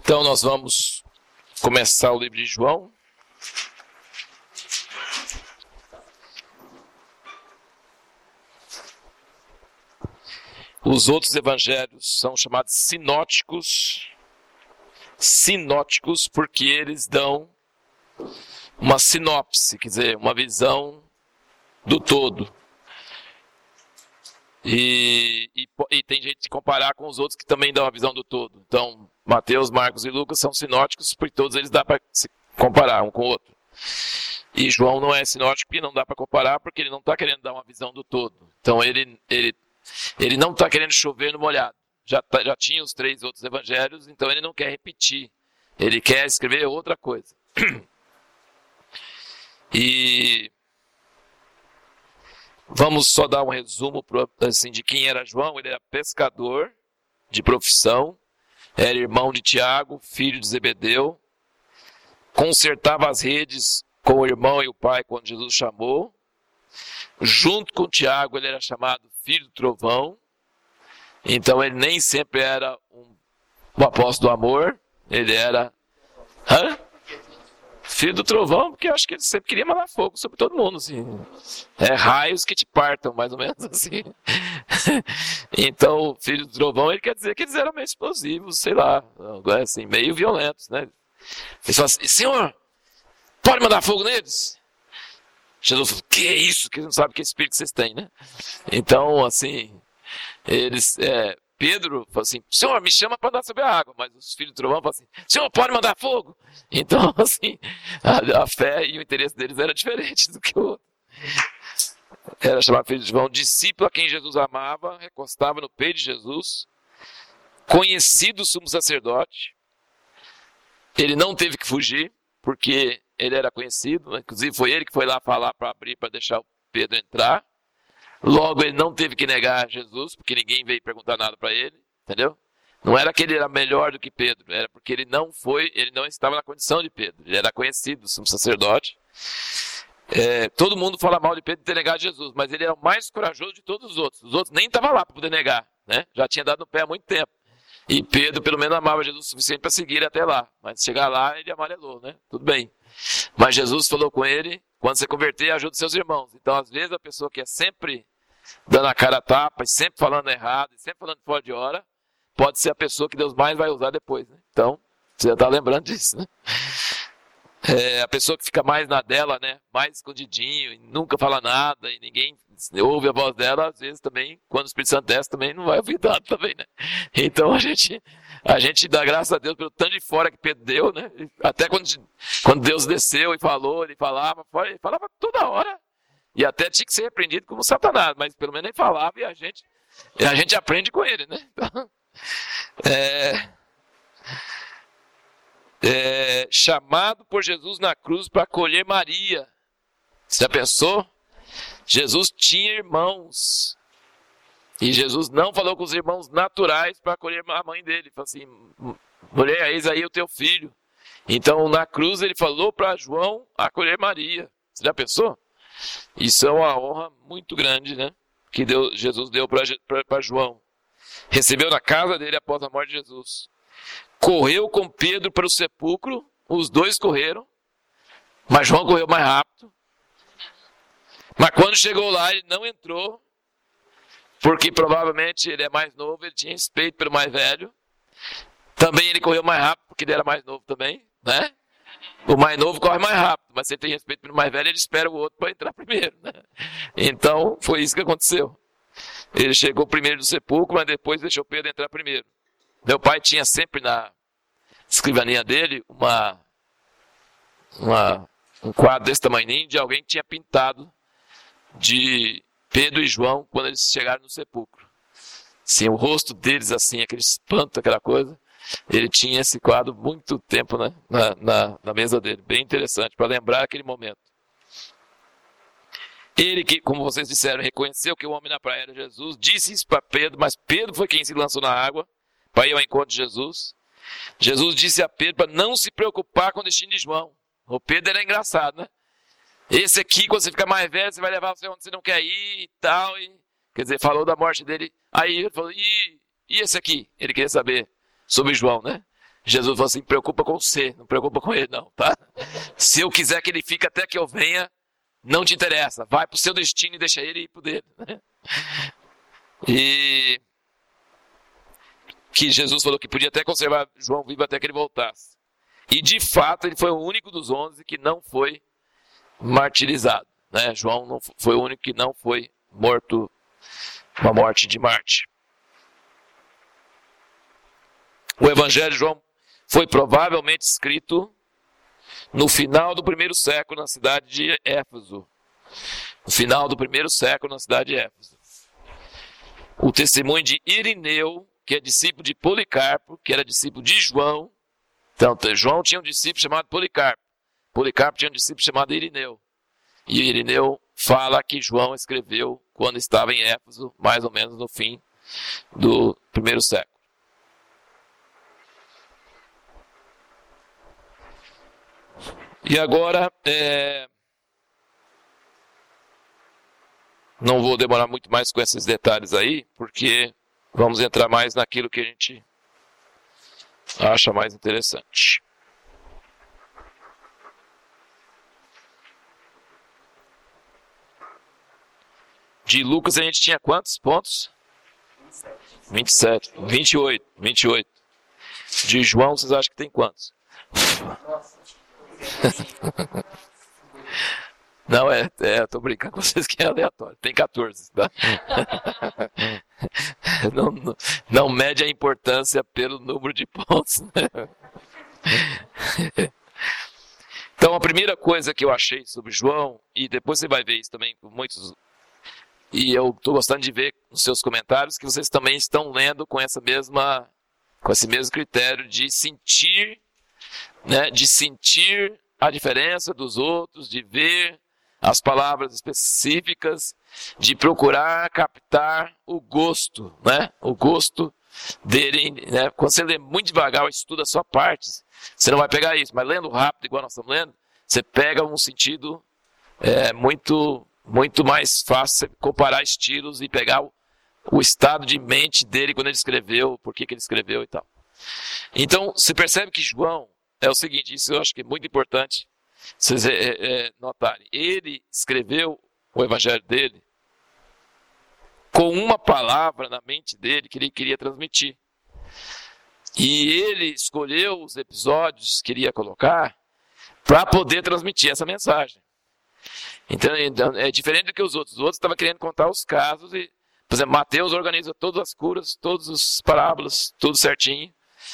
Então nós vamos começar o livro de João. Os outros evangelhos são chamados sinóticos. Sinóticos porque eles dão uma sinopse, quer dizer, uma visão do todo. E tem gente que comparar com os outros que também dão uma visão do todo. Então, Mateus, Marcos e Lucas são sinóticos porque todos eles dá para se comparar um com o outro. E João não é sinótico porque não dá para comparar porque ele não está querendo dar uma visão do todo. Então, ele não está querendo chover no molhado. Já tinha os 3 outros evangelhos, então ele não quer repetir. Ele quer escrever outra coisa. E vamos só dar um resumo assim, de quem era João. Ele era pescador de profissão, era irmão de Tiago, filho de Zebedeu, consertava as redes com o irmão e o pai quando Jesus chamou. Junto com Tiago ele era chamado filho do trovão. Então ele nem sempre era um apóstolo do amor, ele era filho do trovão, porque eu acho que ele sempre queria mandar fogo sobre todo mundo, assim. Raios que te partam, mais ou menos assim. Então, filho do trovão, ele quer dizer que eles eram meio explosivos, sei lá, assim, meio violentos, né? Eles falam assim: Senhor, pode mandar fogo neles? Jesus falou: que é isso? Que não sabe que espírito vocês têm, né? Então, assim, Pedro falou assim: Senhor, me chama para andar sobre a água. Mas os filhos do trovão falam assim: Senhor, pode mandar fogo? Então, assim, a fé e o interesse deles era diferente do que o outro. Era chamado filho de João, discípulo a quem Jesus amava, recostava no peito de Jesus, conhecido sumo sacerdote. Ele não teve que fugir, porque ele era conhecido, né? Inclusive foi ele que foi lá falar para abrir, para deixar o Pedro entrar. Logo, ele não teve que negar Jesus, porque ninguém veio perguntar nada para ele, entendeu? Não era que ele era melhor do que Pedro, era porque ele não estava na condição de Pedro. Ele era conhecido, sumo sacerdote. Todo mundo fala mal de Pedro ter negado Jesus, mas ele era o mais corajoso de todos os outros. Os outros nem estavam lá para poder negar, né? Já tinha dado no pé há muito tempo. E Pedro, pelo menos, amava Jesus o suficiente para seguir até lá. Mas chegar lá, ele amarelou, né? Tudo bem. Mas Jesus falou com ele: quando você converter, ajude seus irmãos. Então, às vezes, a pessoa que é sempre dando a cara a tapa, e sempre falando errado, e sempre falando fora de hora, pode ser a pessoa que Deus mais vai usar depois, né? Então, você já está lembrando disso, né? A pessoa que fica mais na dela, né? Mais escondidinho, e nunca fala nada, e ninguém ouve a voz dela, às vezes também, quando o Espírito Santo desce, também não vai ouvir nada também, né? Então a gente dá graças a Deus pelo tanto de fora que Pedro deu, né? Até quando Deus desceu e falou, ele falava toda hora. E até tinha que ser repreendido como Satanás, mas pelo menos ele falava e a gente aprende com ele, né? Então, chamado por Jesus na cruz para acolher Maria. Você já pensou? Jesus tinha irmãos. E Jesus não falou com os irmãos naturais para acolher a mãe dele. Ele falou assim: mulher, eis aí o teu filho. Então na cruz ele falou para João acolher Maria. Você já pensou? Isso é uma honra muito grande, né? Que Jesus deu para João. Recebeu na casa dele após a morte de Jesus. Correu com Pedro para o sepulcro. Os dois correram. Mas João correu mais rápido. Mas quando chegou lá, ele não entrou. Porque provavelmente ele é mais novo. Ele tinha respeito pelo mais velho. Também ele correu mais rápido, porque ele era mais novo também, né? O mais novo corre mais rápido, mas se ele tem respeito pelo mais velho, ele espera o outro para entrar primeiro, né? Então, foi isso que aconteceu. Ele chegou primeiro no sepulcro, mas depois deixou Pedro entrar primeiro. Meu pai tinha sempre na escrivaninha dele um quadro desse tamanhinho de alguém que tinha pintado de Pedro e João quando eles chegaram no sepulcro. Assim, o rosto deles, assim, aquele espanto, aquela coisa. Ele tinha esse quadro muito tempo, né, na mesa dele. Bem interessante, para lembrar aquele momento. Ele que, como vocês disseram, reconheceu que o homem na praia era Jesus, disse isso para Pedro, mas Pedro foi quem se lançou na água para ir ao encontro de Jesus. Jesus disse a Pedro para não se preocupar com o destino de João. O Pedro era engraçado, né? Esse aqui, quando você ficar mais velho, você vai levar você onde você não quer ir e tal. Quer dizer, falou da morte dele. Aí ele falou: e esse aqui? Ele queria saber sobre João, né? Jesus falou assim, preocupa com você, não preocupa com ele não, tá? Se eu quiser que ele fique até que eu venha, não te interessa, vai pro seu destino e deixa ele ir pro dele. Né? E que Jesus falou que podia até conservar João vivo até que ele voltasse. E de fato ele foi o único dos 11 que não foi martirizado. Né? João não foi o único que não foi morto uma morte de Marte. O Evangelho de João foi provavelmente escrito no final do primeiro século na cidade de Éfeso. No final do primeiro século na cidade de Éfeso. O testemunho de Irineu, que é discípulo de Policarpo, que era discípulo de João. Então, João tinha um discípulo chamado Policarpo. Policarpo tinha um discípulo chamado Irineu. E Irineu fala que João escreveu quando estava em Éfeso, mais ou menos no fim do primeiro século. E agora, não vou demorar muito mais com esses detalhes aí, porque vamos entrar mais naquilo que a gente acha mais interessante. De Lucas a gente tinha quantos pontos? 27. 28. De João vocês acham que tem quantos? Não, eu tô brincando com vocês que é aleatório. Tem 14, tá? Não mede a importância pelo número de pontos. Né? Então, a primeira coisa que eu achei sobre João, e depois você vai ver isso também com muitos, e eu estou gostando de ver nos seus comentários, que vocês também estão lendo com esse mesmo critério de sentir, né, de sentir a diferença dos outros, de ver as palavras específicas, de procurar captar o gosto, né? O gosto dele, né? Quando você lê muito devagar ou estuda só partes, você não vai pegar isso, mas lendo rápido, igual nós estamos lendo, você pega um sentido muito mais fácil você comparar estilos e pegar o estado de mente dele quando ele escreveu, por que ele escreveu e tal. Então, você percebe que João é o seguinte, isso eu acho que é muito importante vocês notarem. Ele escreveu o evangelho dele com uma palavra na mente dele que ele queria transmitir. E ele escolheu os episódios que ele ia colocar para poder transmitir essa mensagem. Então, é diferente do que os outros. Os outros estavam querendo contar os casos e, por exemplo, Mateus organiza todas as curas, todas as parábolas, tudo certinho.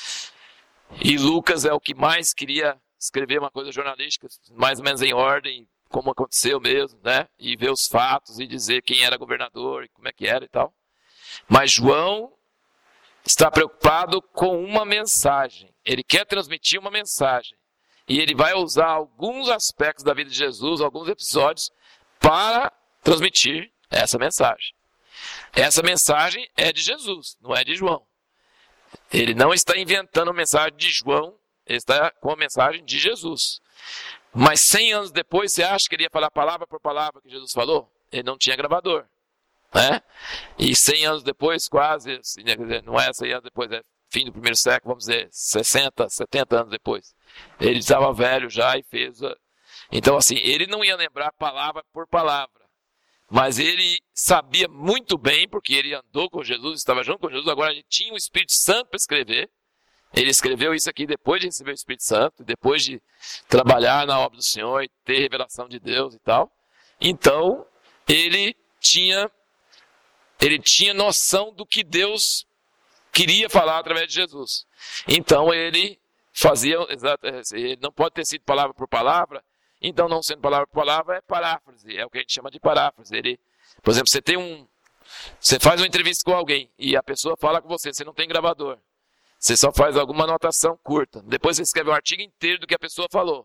E Lucas é o que mais queria escrever uma coisa jornalística, mais ou menos em ordem, como aconteceu mesmo, né? E ver os fatos e dizer quem era governador e como é que era e tal. Mas João está preocupado com uma mensagem. Ele quer transmitir uma mensagem. E ele vai usar alguns aspectos da vida de Jesus, alguns episódios, para transmitir essa mensagem. Essa mensagem é de Jesus, não é de João. Ele não está inventando a mensagem de João, ele está com a mensagem de Jesus. Mas 100 anos depois, você acha que ele ia falar palavra por palavra que Jesus falou? Ele não tinha gravador. Né? E 100 anos depois, quase, não é 100 anos depois, é fim do primeiro século, vamos dizer, 60, 70 anos depois. Ele estava velho já e fez... Então, assim, ele não ia lembrar palavra por palavra. Mas ele sabia muito bem, porque ele andou com Jesus, estava junto com Jesus, agora ele tinha o Espírito Santo para escrever. Ele escreveu isso aqui depois de receber o Espírito Santo, depois de trabalhar na obra do Senhor e ter revelação de Deus e tal. Então, ele tinha noção do que Deus queria falar através de Jesus. Então, ele fazia, ele não pode ter sido palavra por palavra, então, não sendo palavra por palavra, é paráfrase, é o que a gente chama de paráfrase. Ele, por exemplo, você faz uma entrevista com alguém e a pessoa fala com você, você não tem gravador. Você só faz alguma anotação curta. Depois você escreve um artigo inteiro do que a pessoa falou.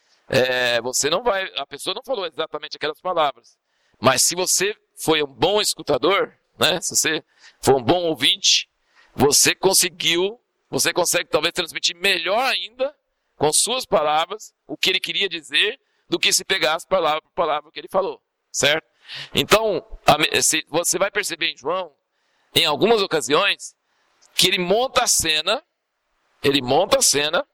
A pessoa não falou exatamente aquelas palavras. Mas se você foi um bom escutador, né, se você for um bom ouvinte, você consegue talvez transmitir melhor ainda, com suas palavras, o que ele queria dizer, do que se pegasse palavra por palavra o que ele falou. Certo? Então, você vai perceber em João, em algumas ocasiões, que ele monta a cena, Ele monta a cena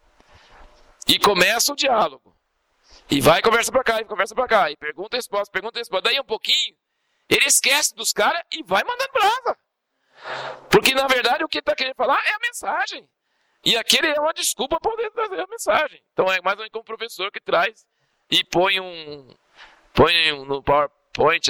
e começa o diálogo. E vai conversa para cá, e conversa para cá, e pergunta e resposta. Daí um pouquinho, ele esquece dos caras e vai mandando brava. Porque na verdade o que ele está querendo falar é a mensagem. E aquele é uma desculpa para poder trazer a mensagem. Então é mais ou menos como um professor que traz e põe no PowerPoint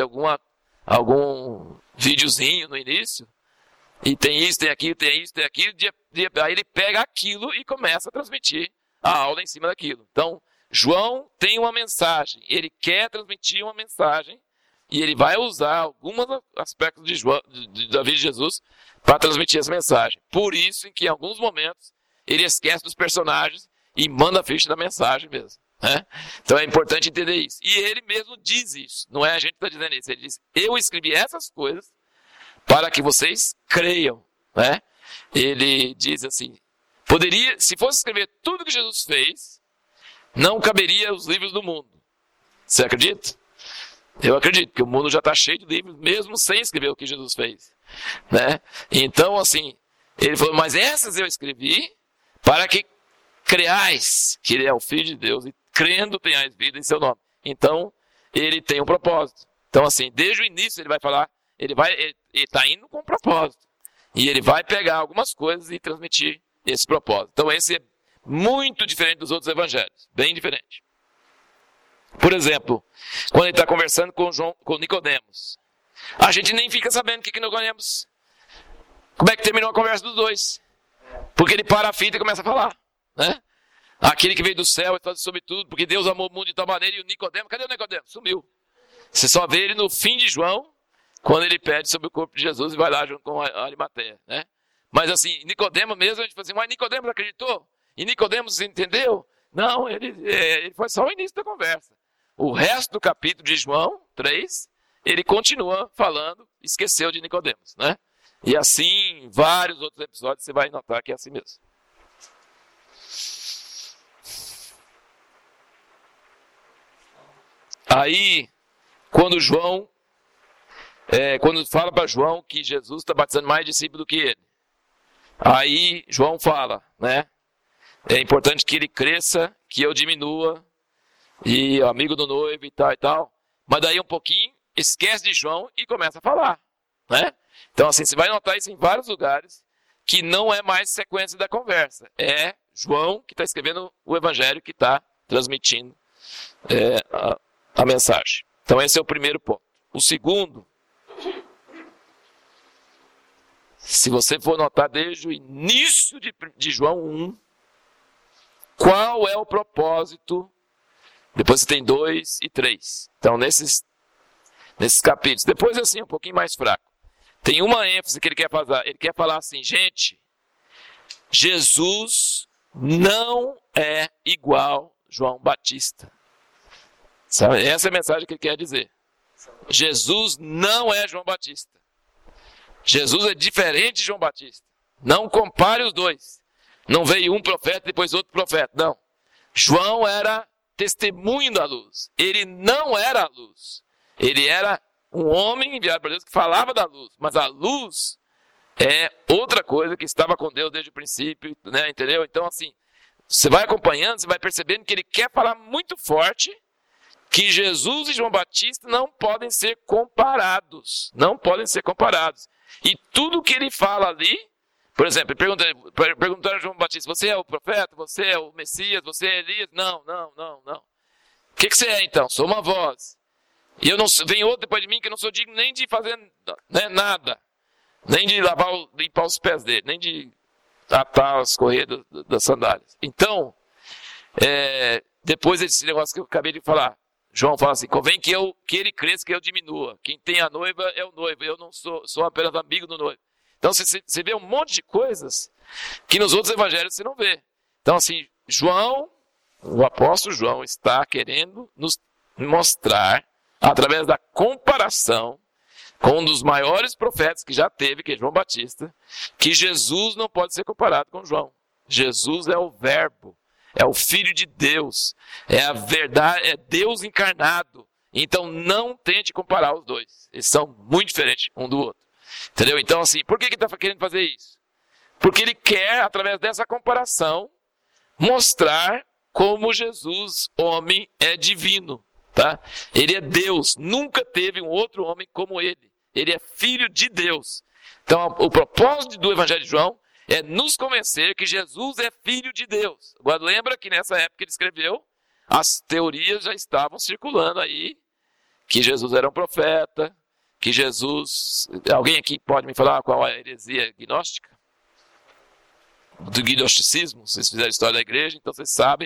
algum videozinho no início. E tem isso, tem aquilo, tem isso, tem aquilo. Aí ele pega aquilo e começa a transmitir a aula em cima daquilo. Então, João tem uma mensagem. Ele quer transmitir uma mensagem. E ele vai usar alguns aspectos da vida de Jesus para transmitir essa mensagem. Por isso, em que em alguns momentos, ele esquece dos personagens e manda a ficha da mensagem mesmo. Né? Então é importante entender isso. E ele mesmo diz isso. Não é a gente que está dizendo isso. Ele diz, eu escrevi essas coisas para que vocês creiam. Né? Ele diz assim, se fosse escrever tudo que Jesus fez, não caberia os livros do mundo. Você acredita? Eu acredito, porque o mundo já está cheio de livros, mesmo sem escrever o que Jesus fez. Né? Então, assim, ele falou, mas essas eu escrevi para que creais que ele é o Filho de Deus e crendo tenhais vida em seu nome. Então, ele tem um propósito. Então, assim, desde o início ele vai falar, ele está indo com um propósito. E ele vai pegar algumas coisas e transmitir esse propósito. Então, esse é muito diferente dos outros evangelhos, bem diferente. Por exemplo, quando ele está conversando com Nicodemos, a gente nem fica sabendo o que Nicodemos, como é que terminou a conversa dos dois. Porque ele para a fita e começa a falar. Né? Aquele que veio do céu e faz sobre tudo, porque Deus amou o mundo de tal maneira, e o Nicodemo, cadê o Nicodemo? Sumiu. Você só vê ele no fim de João, quando ele pede sobre o corpo de Jesus e vai lá junto com a Arimateia. Né? Mas assim, Nicodemo mesmo, a gente fala assim, mas Nicodemo acreditou? E Nicodemo entendeu? Não, ele foi só o início da conversa. O resto do capítulo de João 3, ele continua falando, esqueceu de Nicodemos, né? E assim, vários outros episódios, você vai notar que é assim mesmo. Aí, quando fala para João que Jesus está batizando mais discípulos do que ele, aí João fala, né? É importante que ele cresça, que eu diminua, e amigo do noivo e tal. Mas daí um pouquinho, esquece de João e começa a falar. Né? Então assim, você vai notar isso em vários lugares, que não é mais sequência da conversa. É João que está escrevendo o evangelho, que está transmitindo a mensagem. Então esse é o primeiro ponto. O segundo, se você for notar desde o início de João 1, qual é o propósito? Depois você tem 2 e 3. Então, nesses capítulos. Depois, assim, um pouquinho mais fraco. Tem uma ênfase que ele quer fazer. Ele quer falar assim, gente, Jesus não é igual João Batista. Sabe? Essa é a mensagem que ele quer dizer. Jesus não é João Batista. Jesus é diferente de João Batista. Não compare os dois. Não veio um profeta e depois outro profeta. Não. João era testemunho da luz. Ele não era a luz. Ele era um homem enviado por Deus que falava da luz. Mas a luz é outra coisa que estava com Deus desde o princípio. Né? Entendeu? Então, assim, você vai acompanhando, você vai percebendo que ele quer falar muito forte que Jesus e João Batista não podem ser comparados. Não podem ser comparados. E tudo que ele fala ali, por exemplo, perguntaram a João Batista, você é o profeta? Você é o Messias? Você é Elias? Não. O que você é então? Sou uma voz. E eu não vem outro depois de mim que eu não sou digno nem de fazer nada. Nem de limpar os pés dele, nem de atar as correias das sandálias. Então, depois desse negócio que eu acabei de falar, João fala assim, convém que ele cresça, que eu diminua. Quem tem a noiva é o noivo, eu não sou apenas amigo do noivo. Então você vê um monte de coisas que nos outros evangelhos você não vê. Então assim, o apóstolo João está querendo nos mostrar, através da comparação com um dos maiores profetas que já teve, que é João Batista, que Jesus não pode ser comparado com João. Jesus é o verbo, é o Filho de Deus, é a verdade, é Deus encarnado. Então não tente comparar os dois. Eles são muito diferentes um do outro. Entendeu? Então assim, por que ele está querendo fazer isso? Porque ele quer, através dessa comparação, mostrar como Jesus, homem, é divino. Tá? Ele é Deus, nunca teve um outro homem como ele. Ele é filho de Deus. Então, o propósito do Evangelho de João é nos convencer que Jesus é filho de Deus. Agora, lembra que nessa época que ele escreveu, as teorias já estavam circulando aí, que Jesus era um profeta, que Jesus... Alguém aqui pode me falar qual é a heresia gnóstica? Do gnosticismo? Vocês fizeram a história da igreja, então vocês sabem.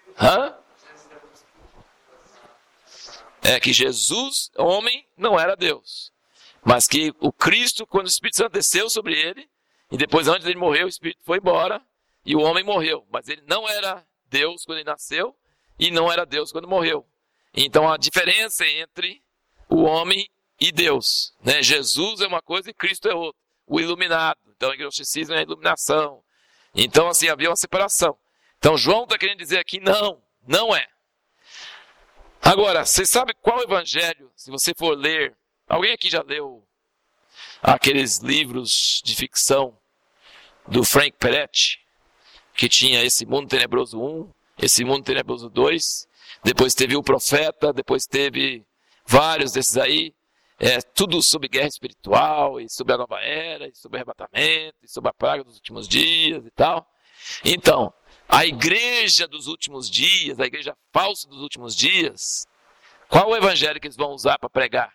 É que Jesus, homem, não era Deus. Mas que o Cristo, quando o Espírito Santo desceu sobre ele, e depois antes dele morrer, o Espírito foi embora, e o homem morreu. Mas ele não era Deus quando ele nasceu, e não era Deus quando morreu. Então a diferença entre o homem e Deus, né? Jesus é uma coisa e Cristo é outra. O iluminado. Então o gnosticismo é a iluminação. Então assim, havia uma separação. Então João está querendo dizer aqui, não é. Agora, você sabe qual evangelho, se você for ler, alguém aqui já leu aqueles livros de ficção do Frank Peretti, que tinha Esse Mundo Tenebroso 1, Esse Mundo Tenebroso 2, depois teve O Profeta, depois teve vários desses aí, tudo sobre guerra espiritual, e sobre a nova era, e sobre arrebatamento, e sobre a praga dos últimos dias e tal. Então, a igreja dos últimos dias, a igreja falsa dos últimos dias, qual o evangelho que eles vão usar para pregar?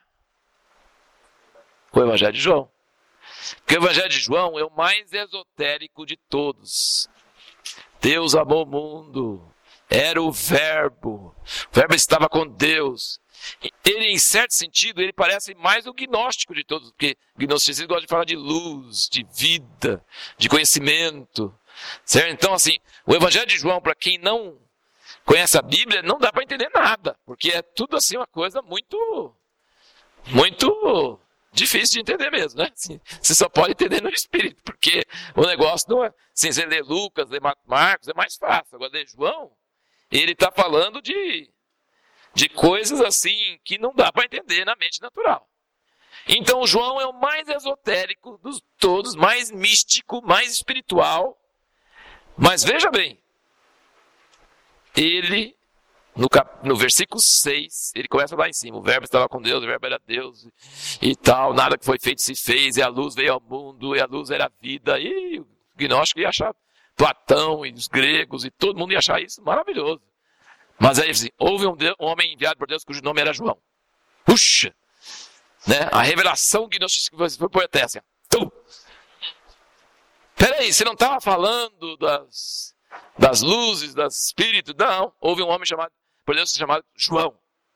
O evangelho de João. Porque o evangelho de João é o mais esotérico de todos. Deus amou o mundo, era o verbo estava com Deus. Ele, em certo sentido, ele parece mais o gnóstico de todos, porque o gnosticismo gosta de falar de luz, de vida, de conhecimento. Certo? Então, assim, o evangelho de João, para quem não conhece a Bíblia, não dá para entender nada, porque é tudo assim uma coisa muito difícil de entender mesmo, né? Assim, você só pode entender no Espírito, porque o negócio não é... Assim, você lê Lucas, lê Marcos, é mais fácil. Agora, ler João, ele está falando de coisas assim que não dá para entender na mente natural. Então, João é o mais esotérico dos todos, mais místico, mais espiritual. Mas veja bem, ele, no versículo 6, ele começa lá em cima, o verbo estava com Deus, o verbo era Deus e tal, nada que foi feito se fez, e a luz veio ao mundo, e a luz era a vida, e o gnóstico ia achar Platão e os gregos, e todo mundo ia achar isso maravilhoso. Mas aí, assim, houve um homem enviado por Deus cujo nome era João. Puxa! Né? A revelação gnóstica foi poetéia, assim, Peraí, você não estava falando das luzes, das espíritos? Não, houve um homem chamado, por Deus, chamado João.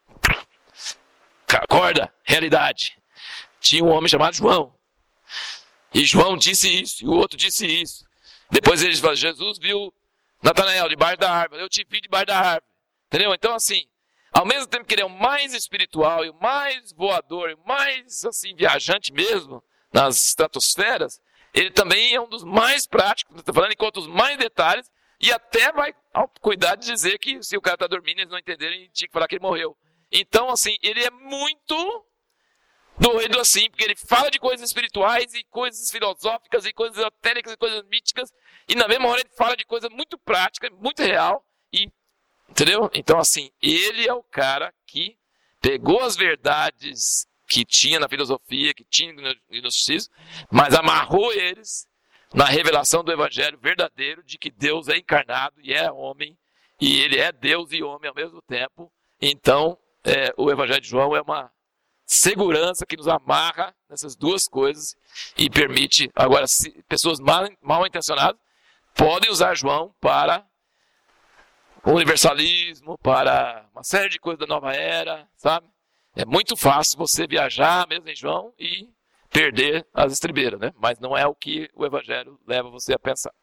Acorda, realidade. Tinha um homem chamado João. E João disse isso, e o outro disse isso. Depois eles falam, Jesus viu Natanael debaixo da árvore, eu te vi debaixo da árvore. Entendeu? Então assim, ao mesmo tempo que ele é o mais espiritual, e o mais voador, e o mais assim, viajante mesmo, nas estratosferas, ele também é um dos mais práticos, estou falando, enquanto os mais detalhes, e até vai ao cuidado de dizer que se o cara está dormindo, eles não entenderem, tinha que falar que ele morreu. Então, assim, ele é muito doido assim, porque ele fala de coisas espirituais, e coisas filosóficas, e coisas esotéricas, e coisas míticas, e na mesma hora ele fala de coisa muito prática, muito real, e, entendeu? Então, assim, ele é o cara que pegou as verdades que tinha na filosofia, que tinha no gnosticismo, mas amarrou eles na revelação do evangelho verdadeiro de que Deus é encarnado e é homem, e ele é Deus e homem ao mesmo tempo. Então, o evangelho de João é uma segurança que nos amarra nessas duas coisas e permite, agora, pessoas mal intencionadas podem usar João para o universalismo, para uma série de coisas da nova era, sabe? É muito fácil você viajar mesmo em João e perder as estribeiras, né? Mas não é o que o evangelho leva você a pensar.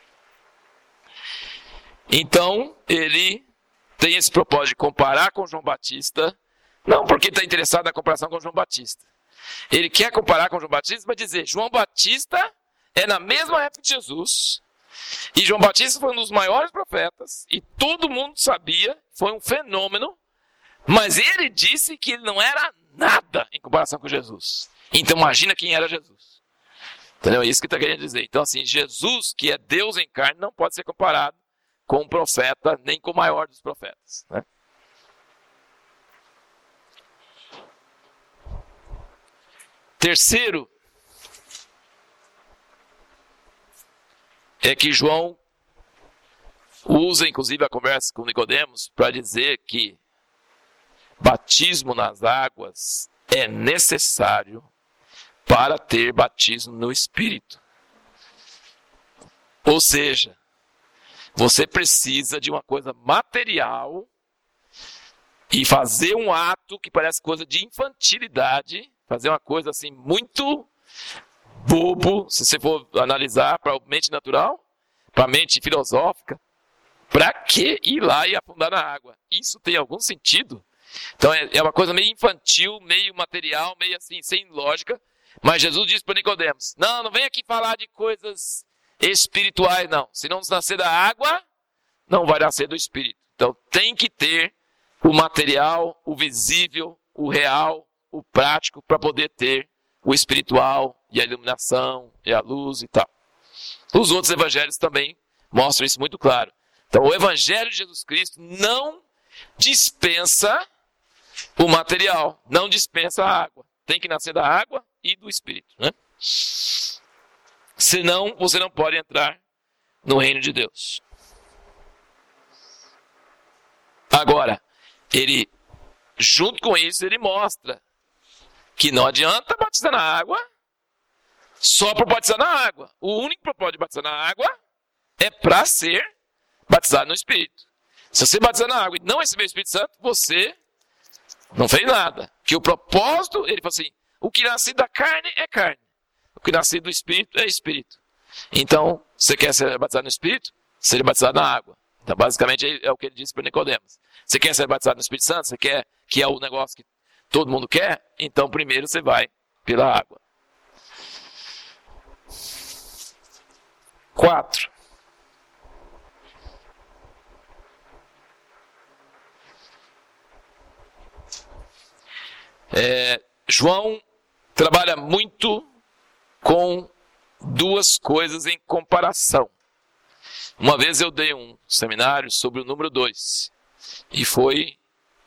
Então, ele tem esse propósito de comparar com João Batista, não porque está interessado na comparação com João Batista. Ele quer comparar com João Batista para dizer, João Batista é na mesma época de Jesus, e João Batista foi um dos maiores profetas, e todo mundo sabia, foi um fenômeno, mas ele disse que ele não era nada em comparação com Jesus. Então imagina quem era Jesus. Entendeu? É isso que está querendo dizer. Então, assim, Jesus, que é Deus em carne, não pode ser comparado com um profeta, nem com o maior dos profetas, né? Terceiro, é que João usa, inclusive, a conversa com Nicodemos para dizer que batismo nas águas é necessário para ter batismo no Espírito. Ou seja, você precisa de uma coisa material e fazer um ato que parece coisa de infantilidade, fazer uma coisa assim muito bobo, se você for analisar para a mente natural, para a mente filosófica. Para que ir lá e afundar na água? Isso tem algum sentido? Então é uma coisa meio infantil, meio material, meio assim, sem lógica. Mas Jesus disse para Nicodemos, não vem aqui falar de coisas espirituais, não. Se não nascer da água, não vai nascer do Espírito. Então tem que ter o material, o visível, o real, o prático, para poder ter o espiritual e a iluminação e a luz e tal. Os outros evangelhos também mostram isso muito claro. Então o evangelho de Jesus Cristo não dispensa o material, não dispensa a água. Tem que nascer da água e do Espírito, né? Senão você não pode entrar no reino de Deus. Agora, ele, junto com isso, ele mostra que não adianta batizar na água só para batizar na água. O único propósito de batizar na água é para ser batizado no Espírito. Se você batizar na água e não receber o Espírito Santo, você não fez nada. Que o propósito, ele falou assim, o que nasce da carne é carne. O que nasce do Espírito é Espírito. Então, você quer ser batizado no Espírito? Seja batizado na água. Então, basicamente, é o que ele disse para Nicodemos. Você quer ser batizado no Espírito Santo? Você quer, que é o negócio que todo mundo quer? Então, primeiro você vai pela água. 4. João trabalha muito com duas coisas em comparação. Uma vez eu dei um seminário sobre o número 2. E foi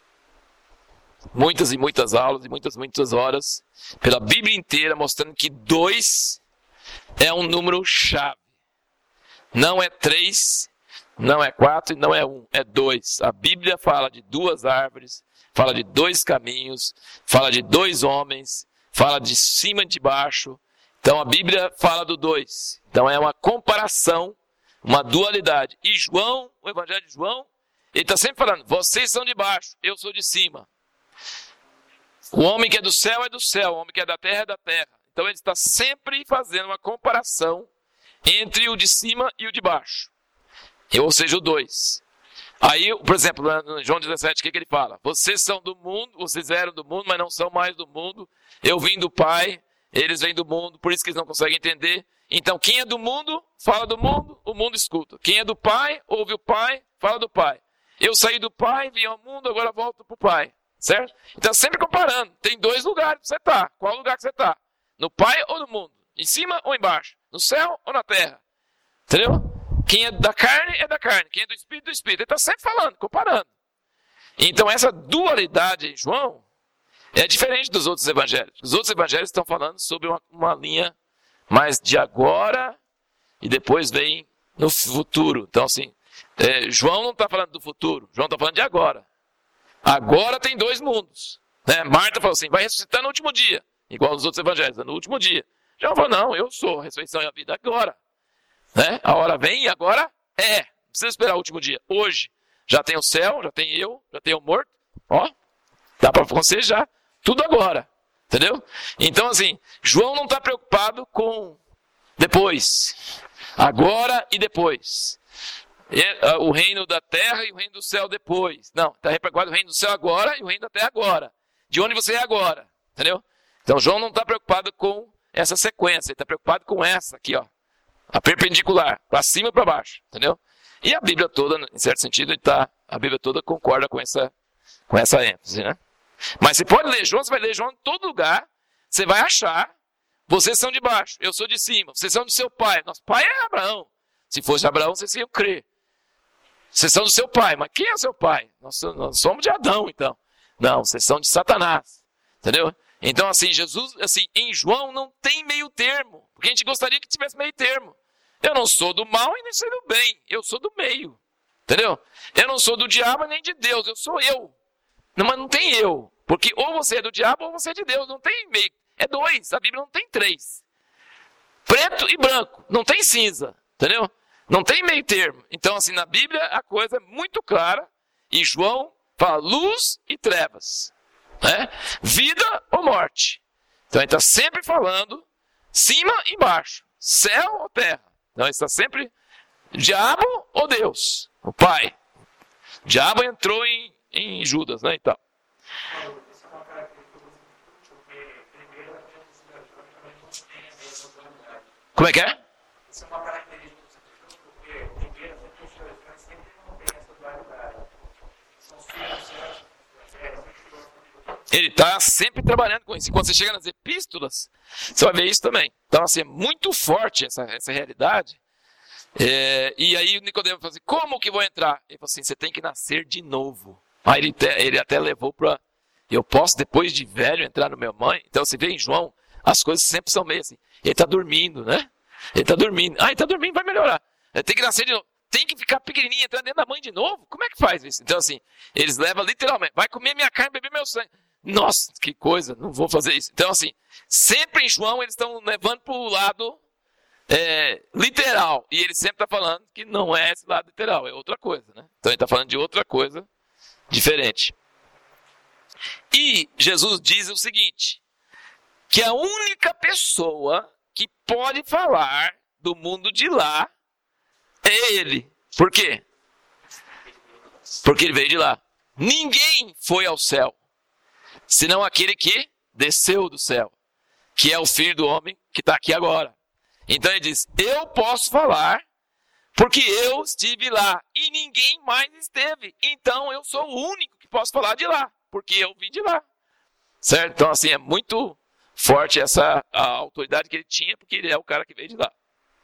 muitas e muitas aulas e muitas horas pela Bíblia inteira mostrando que 2 é um número chave. Não é 3, não é 4 e não é 1, é 2. A Bíblia fala de 2 árvores, fala de 2 caminhos, fala de 2 homens, fala de cima e de baixo. Então a Bíblia fala do 2. Então é uma comparação, uma dualidade. E João, o Evangelho de João, ele está sempre falando, vocês são de baixo, eu sou de cima. O homem que é do céu, o homem que é da terra, é da terra. Então ele está sempre fazendo uma comparação entre o de cima e o de baixo. Ou seja, o 2. Aí, por exemplo, no João 17, o que ele fala? Vocês são do mundo, vocês eram do mundo, mas não são mais do mundo. Eu vim do Pai, eles vêm do mundo, por isso que eles não conseguem entender. Então, quem é do mundo, fala do mundo, o mundo escuta. Quem é do Pai, ouve o Pai, fala do Pai. Eu saí do Pai, vim ao mundo, agora volto para o Pai. Certo? Então, sempre comparando. Tem 2 lugares para você estar. Qual lugar que você está? No Pai ou no mundo? Em cima ou embaixo? No céu ou na terra? Entendeu? Quem é da carne é da carne. Quem é do Espírito, do Espírito. Ele está sempre falando, comparando. Então, essa dualidade em João é diferente dos outros evangelhos. Os outros evangelhos estão falando sobre uma linha mais de agora e depois vem no futuro. Então, assim, João não está falando do futuro. João está falando de agora. Agora tem 2 mundos. Né? Marta falou assim, vai ressuscitar no último dia. Igual nos outros evangelhos, no último dia. João falou, não, eu sou a ressurreição e a vida agora. Né? A hora vem e agora é. Não precisa esperar o último dia. Hoje já tem o céu, já tem eu, já tem o morto. Ó, dá para acontecer já. Tudo agora. Entendeu? Então, assim, João não está preocupado com depois. Agora e depois. O reino da terra e o reino do céu depois. Não, está preocupado o reino do céu agora e o reino da terra agora. De onde você é agora. Entendeu? Então, João não está preocupado com essa sequência. Ele está preocupado com essa aqui, ó. A perpendicular, para cima e para baixo. Entendeu? E a Bíblia toda, em certo sentido, a Bíblia toda concorda com essa ênfase, né? Mas você pode ler João, você vai ler João em todo lugar, você vai achar Vocês são de baixo, eu sou de cima. Vocês são do seu pai. Nosso pai é Abraão. Se fosse Abraão, vocês iam crer. Vocês são do seu pai. Mas quem é o seu pai? Nós somos de Adão, então. Não, vocês são de Satanás. Entendeu? Então, assim, Jesus, assim, em João não tem meio termo. Porque a gente gostaria que tivesse meio termo. Eu não sou do mal e nem sou do bem. Eu sou do meio. Entendeu? Eu não sou do diabo nem de Deus. Eu sou eu. Não, mas não tem eu. Porque ou você é do diabo ou você é de Deus. Não tem meio. É dois. A Bíblia não tem três. Preto e branco. Não tem cinza. Entendeu? Não tem meio termo. Então, assim, na Bíblia a coisa é muito clara. E João fala luz e trevas. Né? Vida ou morte. Então ele está sempre falando cima e baixo. Céu ou terra. Então ele está sempre diabo ou Deus. O Pai. O diabo entrou em Judas, né? Então. Como é que é? Isso é uma característica porque primeiro sempre não tem essa dualidade. São filhos, ele está sempre trabalhando com isso. E quando você chega nas epístolas, você vai ver isso também. Então, assim, é muito forte essa realidade. E aí o Nicodemo falou assim, como que vou entrar? Ele falou assim, você tem que nascer de novo. Aí ele até levou para... Eu posso, depois de velho, entrar no meu mãe? Então, você vê em João, as coisas sempre são meio assim. Ele está dormindo, né? Ele está dormindo. Ele está dormindo, vai melhorar. Ele tem que nascer de novo. Tem que ficar pequenininho, entrar dentro da mãe de novo? Como é que faz isso? Então, assim, eles levam literalmente. Vai comer minha carne, beber meu sangue. Nossa, que coisa, não vou fazer isso. Então, assim, sempre em João eles estão levando para o lado literal. E ele sempre está falando que não é esse lado literal, é outra coisa, né? Então ele está falando de outra coisa diferente. E Jesus diz o seguinte, que a única pessoa que pode falar do mundo de lá é ele. Por quê? Porque ele veio de lá. Ninguém foi ao céu, senão aquele que desceu do céu, que é o Filho do Homem que está aqui agora. Então ele diz, eu posso falar, porque eu estive lá, e ninguém mais esteve. Então eu sou o único que posso falar de lá, porque eu vim de lá. Certo? Então assim, é muito forte a autoridade que ele tinha, porque ele é o cara que veio de lá.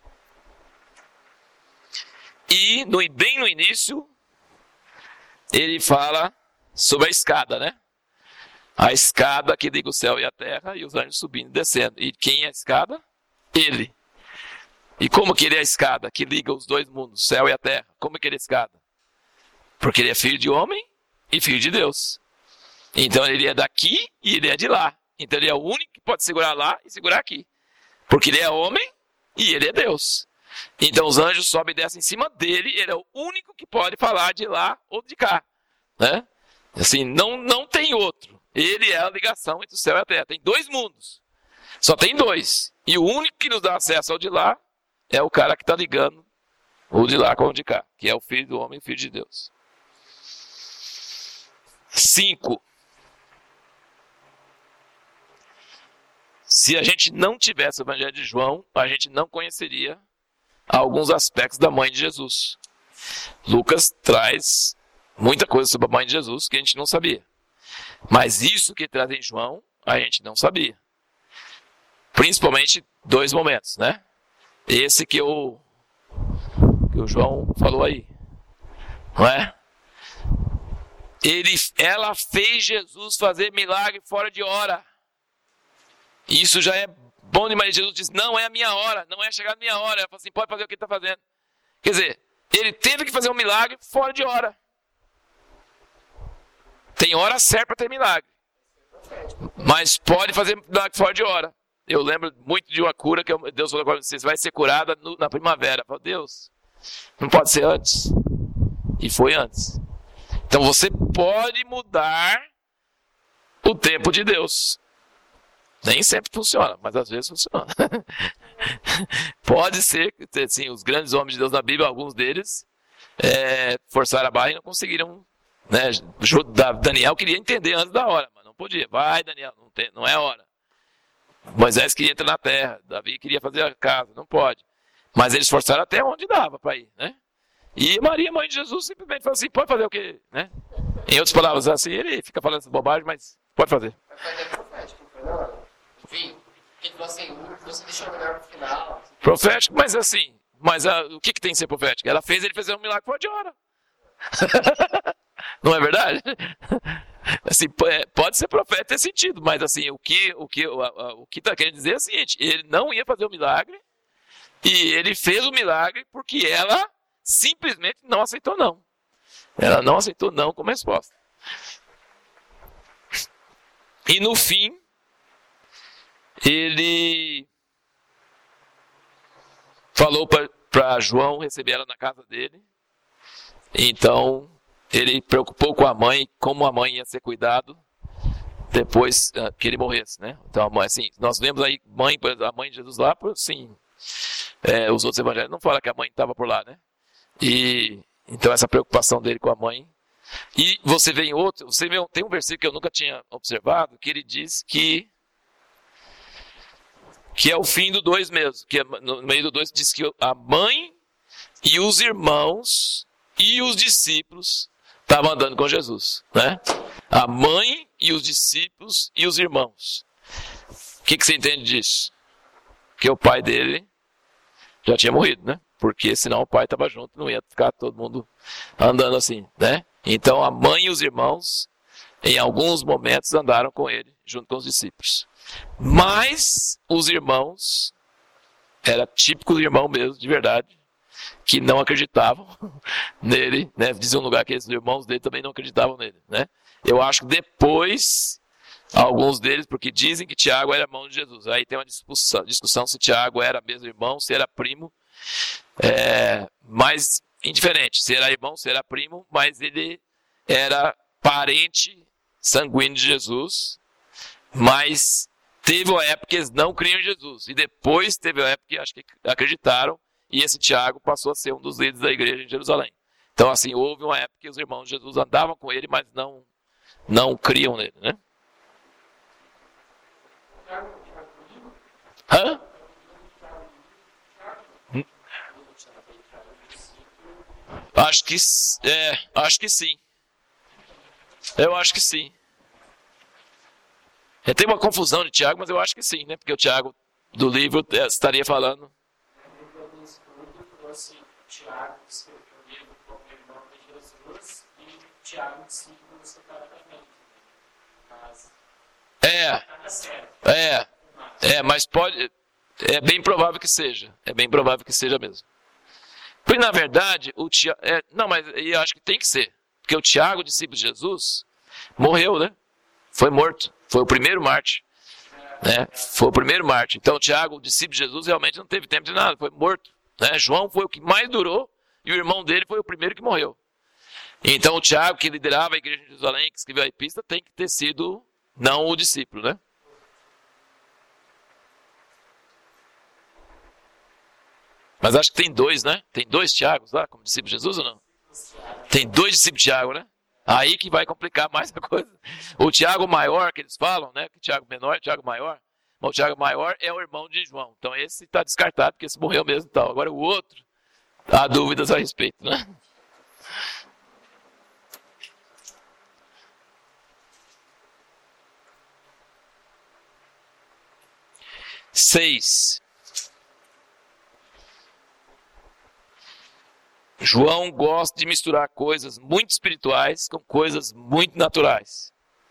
E bem no início, ele fala sobre a escada, né? A escada que liga o céu e a terra, e os anjos subindo e descendo. E quem é a escada? Ele. E como que ele é a escada que liga os dois mundos, o céu e a terra? Como que ele é a escada? Porque ele é filho de homem e filho de Deus. Então ele é daqui e ele é de lá. Então ele é o único que pode segurar lá e segurar aqui. Porque ele é homem e ele é Deus. Então os anjos sobem e descem em cima dele, ele é o único que pode falar de lá ou de cá. Né? Assim, não tem outro. Ele é a ligação entre o céu e a terra. Tem dois mundos. Só tem dois. E o único que nos dá acesso ao de lá é o cara que está ligando o de lá com o de cá, que é o Filho do Homem e Filho de Deus. 5. Se a gente não tivesse o Evangelho de João, a gente não conheceria alguns aspectos da mãe de Jesus. Lucas traz muita coisa sobre a mãe de Jesus que a gente não sabia. Mas isso que traz em João, a gente não sabia. Principalmente 2 momentos, né? Esse que o João falou aí. Não é? Ela fez Jesus fazer milagre fora de hora. Isso já é bom demais. Jesus diz, não é a minha hora, não é chegar a minha hora. Ela fala assim, pode fazer o que ele está fazendo. Quer dizer, ele teve que fazer um milagre fora de hora. Tem hora certa para ter milagre. Mas pode fazer milagre fora de hora. Eu lembro muito de uma cura que Deus falou para vocês, vai ser curada na primavera. Eu falo, Deus, não pode ser antes. E foi antes. Então você pode mudar o tempo de Deus. Nem sempre funciona, mas às vezes funciona. Pode ser que assim, os grandes homens de Deus na Bíblia, alguns deles, forçaram a barra e não conseguiram. Né? Daniel queria entender antes da hora, mas não podia. Vai, Daniel, não é hora. Moisés queria entrar na terra, Davi queria fazer a casa, não pode. Mas eles forçaram até onde dava para ir, né? E Maria, mãe de Jesus, simplesmente falou assim, pode fazer o quê? Né? Em outras palavras, assim, ele fica falando essa bobagem, mas pode fazer. Ele falou assim, você deixou melhor pro final. Profético, mas assim, o que tem que ser profético? Ela fez ele fazer um milagre fora de hora. Não é verdade? Assim, pode ser profeta ter sentido, mas assim, o que está querendo dizer é o seguinte: ele não ia fazer o milagre e ele fez o milagre porque ela simplesmente não aceitou não. Ela não aceitou não como resposta. E no fim, ele falou para João receber ela na casa dele. Então, ele preocupou com a mãe, como a mãe ia ser cuidado depois que ele morresse, né? Então, assim, nós vemos aí a mãe de Jesus lá, sim. Os outros evangelhos não falam que a mãe estava por lá, né? E então essa preocupação dele com a mãe. E você vê em outro, tem um versículo que eu nunca tinha observado, que ele diz que é o fim do 2 mesmo, que no meio do 2 diz que a mãe e os irmãos e os discípulos estavam andando com Jesus, né? A mãe e os discípulos e os irmãos. O que você entende disso? Que o pai dele já tinha morrido, né? Porque senão o pai estava junto, não ia ficar todo mundo andando assim, né? Então a mãe e os irmãos, em alguns momentos, andaram com ele, junto com os discípulos. Mas os irmãos, era típico do irmão mesmo, de verdade, que não acreditavam nele, né? Dizia um lugar que os irmãos dele também não acreditavam nele, né? Eu acho que depois, alguns deles, porque dizem que Tiago era irmão de Jesus. Aí tem uma discussão se Tiago era mesmo irmão, se era primo. Mas indiferente, se era irmão, se era primo, mas ele era parente sanguíneo de Jesus. Mas teve uma época que eles não criam em Jesus. E depois teve uma época que acho que acreditaram. E esse Tiago passou a ser um dos líderes da igreja em Jerusalém. Então, assim, houve uma época que os irmãos de Jesus andavam com ele, mas não criam nele, né? Hã? Acho que sim. Eu acho que sim. Tem uma confusão de Tiago, mas eu acho que sim, né? Porque o Tiago do livro estaria falando. Tiago escreveu o livro como irmão de Jesus e Tiago discípulo separadamente. Mas pode. É bem provável que seja. É bem provável que seja mesmo. Porque, na verdade, o Tiago. Não, mas eu acho que tem que ser. Porque o Tiago, discípulo de Jesus, morreu, né? Foi morto. Foi o primeiro mártir. Né? Foi o primeiro mártir. Então, o Tiago, discípulo de Jesus, realmente não teve tempo de nada. Foi morto. Né? João foi o que mais durou. E o irmão dele foi o primeiro que morreu. Então, o Tiago, que liderava a igreja de Jerusalém, que escreveu a epístola, tem que ter sido não o discípulo, né? Mas acho que tem 2, né? Tem 2 Tiagos lá, como discípulo de Jesus ou não? Tem 2 discípulos de Tiago, né? Aí que vai complicar mais a coisa. O Tiago maior, que eles falam, né? Que Tiago menor, Tiago maior. Mas o Tiago maior é o irmão de João. Então esse está descartado, porque esse morreu mesmo e tal. Agora o outro, há dúvidas a respeito, né? Seis. João gosta de misturar coisas muito espirituais com coisas muito naturais.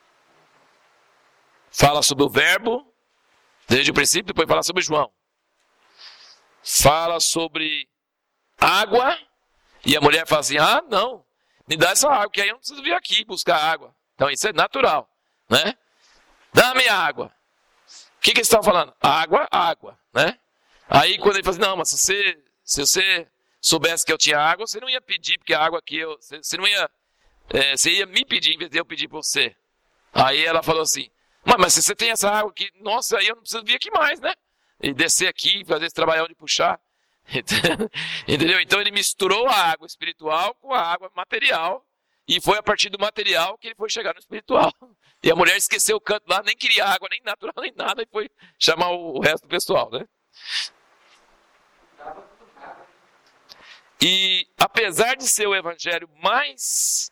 Fala sobre o verbo, desde o princípio, depois fala sobre João. Fala sobre água, e a mulher fala assim, não, me dá essa água, que aí eu não preciso vir aqui buscar água. Então isso é natural, né? Dá-me água. O que eles estão falando? Água, né? Aí quando ele fala assim, não, mas se você soubesse que eu tinha água, você não ia pedir, porque a água aqui, você não ia, você ia me pedir, em vez de eu pedir para você. Aí ela falou assim, mas se você tem essa água aqui, nossa, aí eu não preciso vir aqui mais, né? E descer aqui, fazer esse trabalhão de puxar. Entendeu? Então ele misturou a água espiritual com a água material, e foi a partir do material que ele foi chegar no espiritual. E a mulher esqueceu o canto lá, nem queria água, nem natural, nem nada, e foi chamar o resto do pessoal, né? E apesar de ser o evangelho mais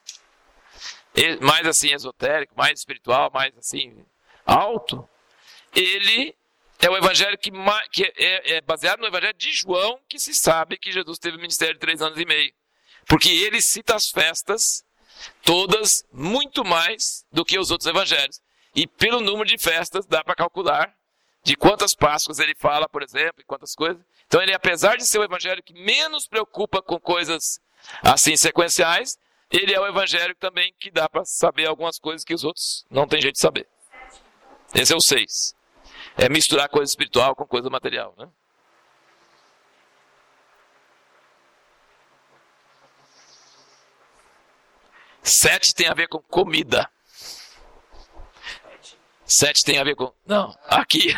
assim esotérico, mais espiritual, mais assim alto, ele é o evangelho que é baseado no evangelho de João, que se sabe que Jesus teve um ministério de 3 anos e meio. Porque ele cita as festas, todas, muito mais do que os outros evangelhos. E pelo número de festas, dá para calcular de quantas Páscoas ele fala, por exemplo, e quantas coisas. Então ele, apesar de ser o evangelho que menos preocupa com coisas assim sequenciais, ele é o evangelho também que dá para saber algumas coisas que os outros não tem jeito de saber. Esse é o 6. É misturar coisa espiritual com coisa material, né? Sete tem a ver com comida. 7 tem a ver com... Não, aqui.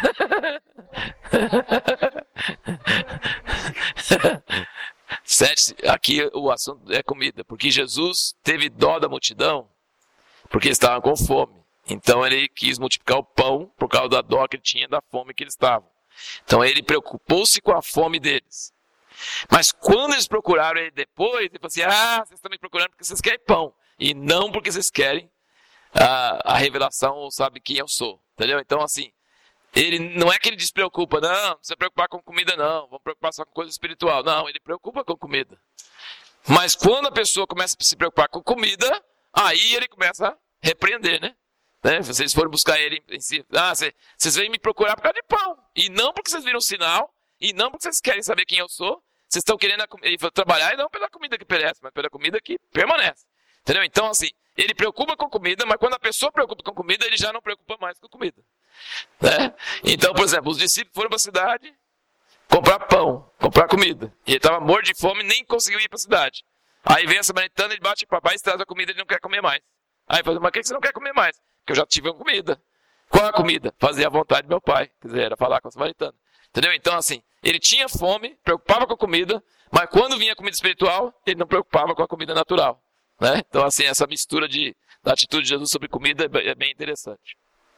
7, aqui o assunto é comida. Porque Jesus teve dó da multidão, porque eles estavam com fome. Então ele quis multiplicar o pão por causa da dó que ele tinha, da fome que eles estavam. Então ele preocupou-se com a fome deles. Mas quando eles procuraram ele depois, ele falou assim, vocês estão me procurando porque vocês querem pão. E não porque vocês querem a revelação ou sabe quem eu sou. Entendeu? Então assim, ele não é que ele despreocupa, não precisa preocupar com comida não, vamos preocupar só com coisa espiritual. Não, ele preocupa com comida. Mas quando a pessoa começa a se preocupar com comida, aí ele começa a repreender, né? Vocês foram buscar ele em si. Vocês vêm me procurar por causa de pão. E não porque vocês viram o sinal. E não porque vocês querem saber quem eu sou. Vocês estão querendo trabalhar e não pela comida que perece, mas pela comida que permanece. Entendeu? Então, assim, ele preocupa com comida, mas quando a pessoa preocupa com comida, ele já não preocupa mais com comida. Né? Então, por exemplo, os discípulos foram para a cidade comprar pão, comprar comida. E ele estava morto de fome e nem conseguiu ir para a cidade. Aí vem a samaritana, ele bate para papai e traz a comida e ele não quer comer mais. Aí ele fala, mas por que você não quer comer mais? Porque eu já tive uma comida. Qual a comida? Fazer a vontade do meu pai. Quer dizer, era falar com a samaritana. Entendeu? Então, assim, ele tinha fome, preocupava com a comida, mas quando vinha a comida espiritual, ele não preocupava com a comida natural. Né? Então, assim, essa mistura da atitude de Jesus sobre comida é bem interessante.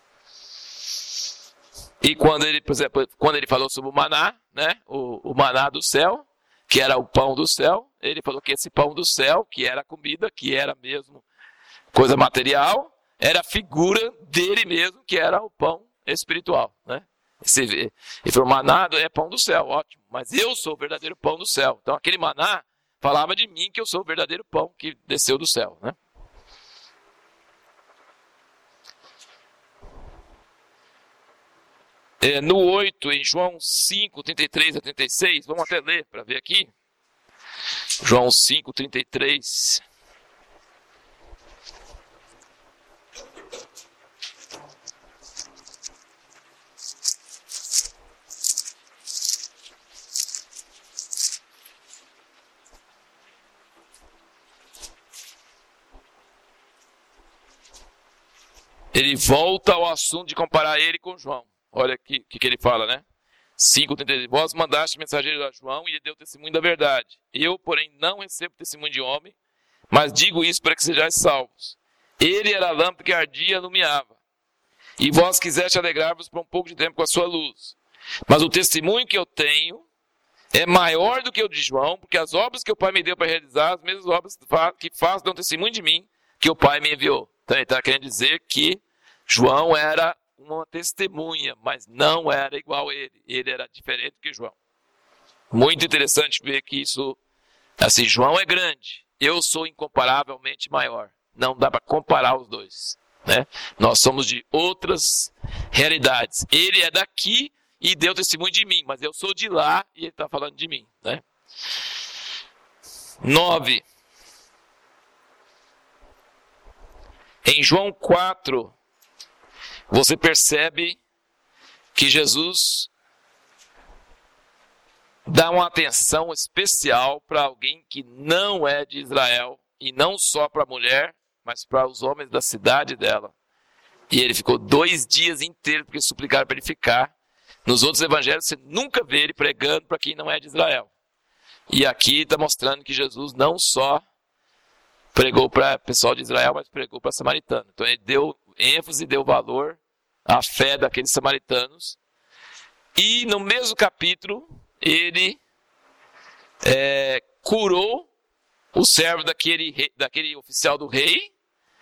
E quando ele, por exemplo, quando ele falou sobre o maná, né? O maná do céu, que era o pão do céu, ele falou que esse pão do céu, que era comida, que era mesmo coisa material, era a figura dele mesmo, que era o pão espiritual, né? Ele falou, maná é pão do céu, ótimo, mas eu sou o verdadeiro pão do céu. Então aquele maná falava de mim, que eu sou o verdadeiro pão que desceu do céu, né? No 8, em João 5, 33 a 36, vamos até ler para ver aqui. João 5, 33... Ele volta ao assunto de comparar ele com João. Olha o que ele fala, né? 5:33. Vós mandaste mensageiro a João e ele deu testemunho da verdade. Eu, porém, não recebo testemunho de homem, mas digo isso para que sejais salvos. Ele era a lâmpada que ardia e alumiava. E vós quiseste alegrar-vos por um pouco de tempo com a sua luz. Mas o testemunho que eu tenho é maior do que o de João, porque as obras que o Pai me deu para realizar, as mesmas obras que faço, dão testemunho de mim, que o Pai me enviou. Então ele está querendo dizer que João era uma testemunha, mas não era igual a ele. Ele era diferente que João. Muito interessante ver que isso, assim, João é grande, eu sou incomparavelmente maior. Não dá para comparar os dois, né? Nós somos de outras realidades. Ele é daqui e deu testemunho de mim, mas eu sou de lá e ele está falando de mim, né? 9. Em João 4, você percebe que Jesus dá uma atenção especial para alguém que não é de Israel, e não só para a mulher, mas para os homens da cidade dela. E ele ficou 2 dias inteiros porque suplicaram para ele ficar. Nos outros evangelhos você nunca vê ele pregando para quem não é de Israel. E aqui está mostrando que Jesus não só pregou para o pessoal de Israel, mas pregou para samaritano. Então ele deu ênfase, deu valor à fé daqueles samaritanos. E no mesmo capítulo, ele curou o servo daquele oficial do rei.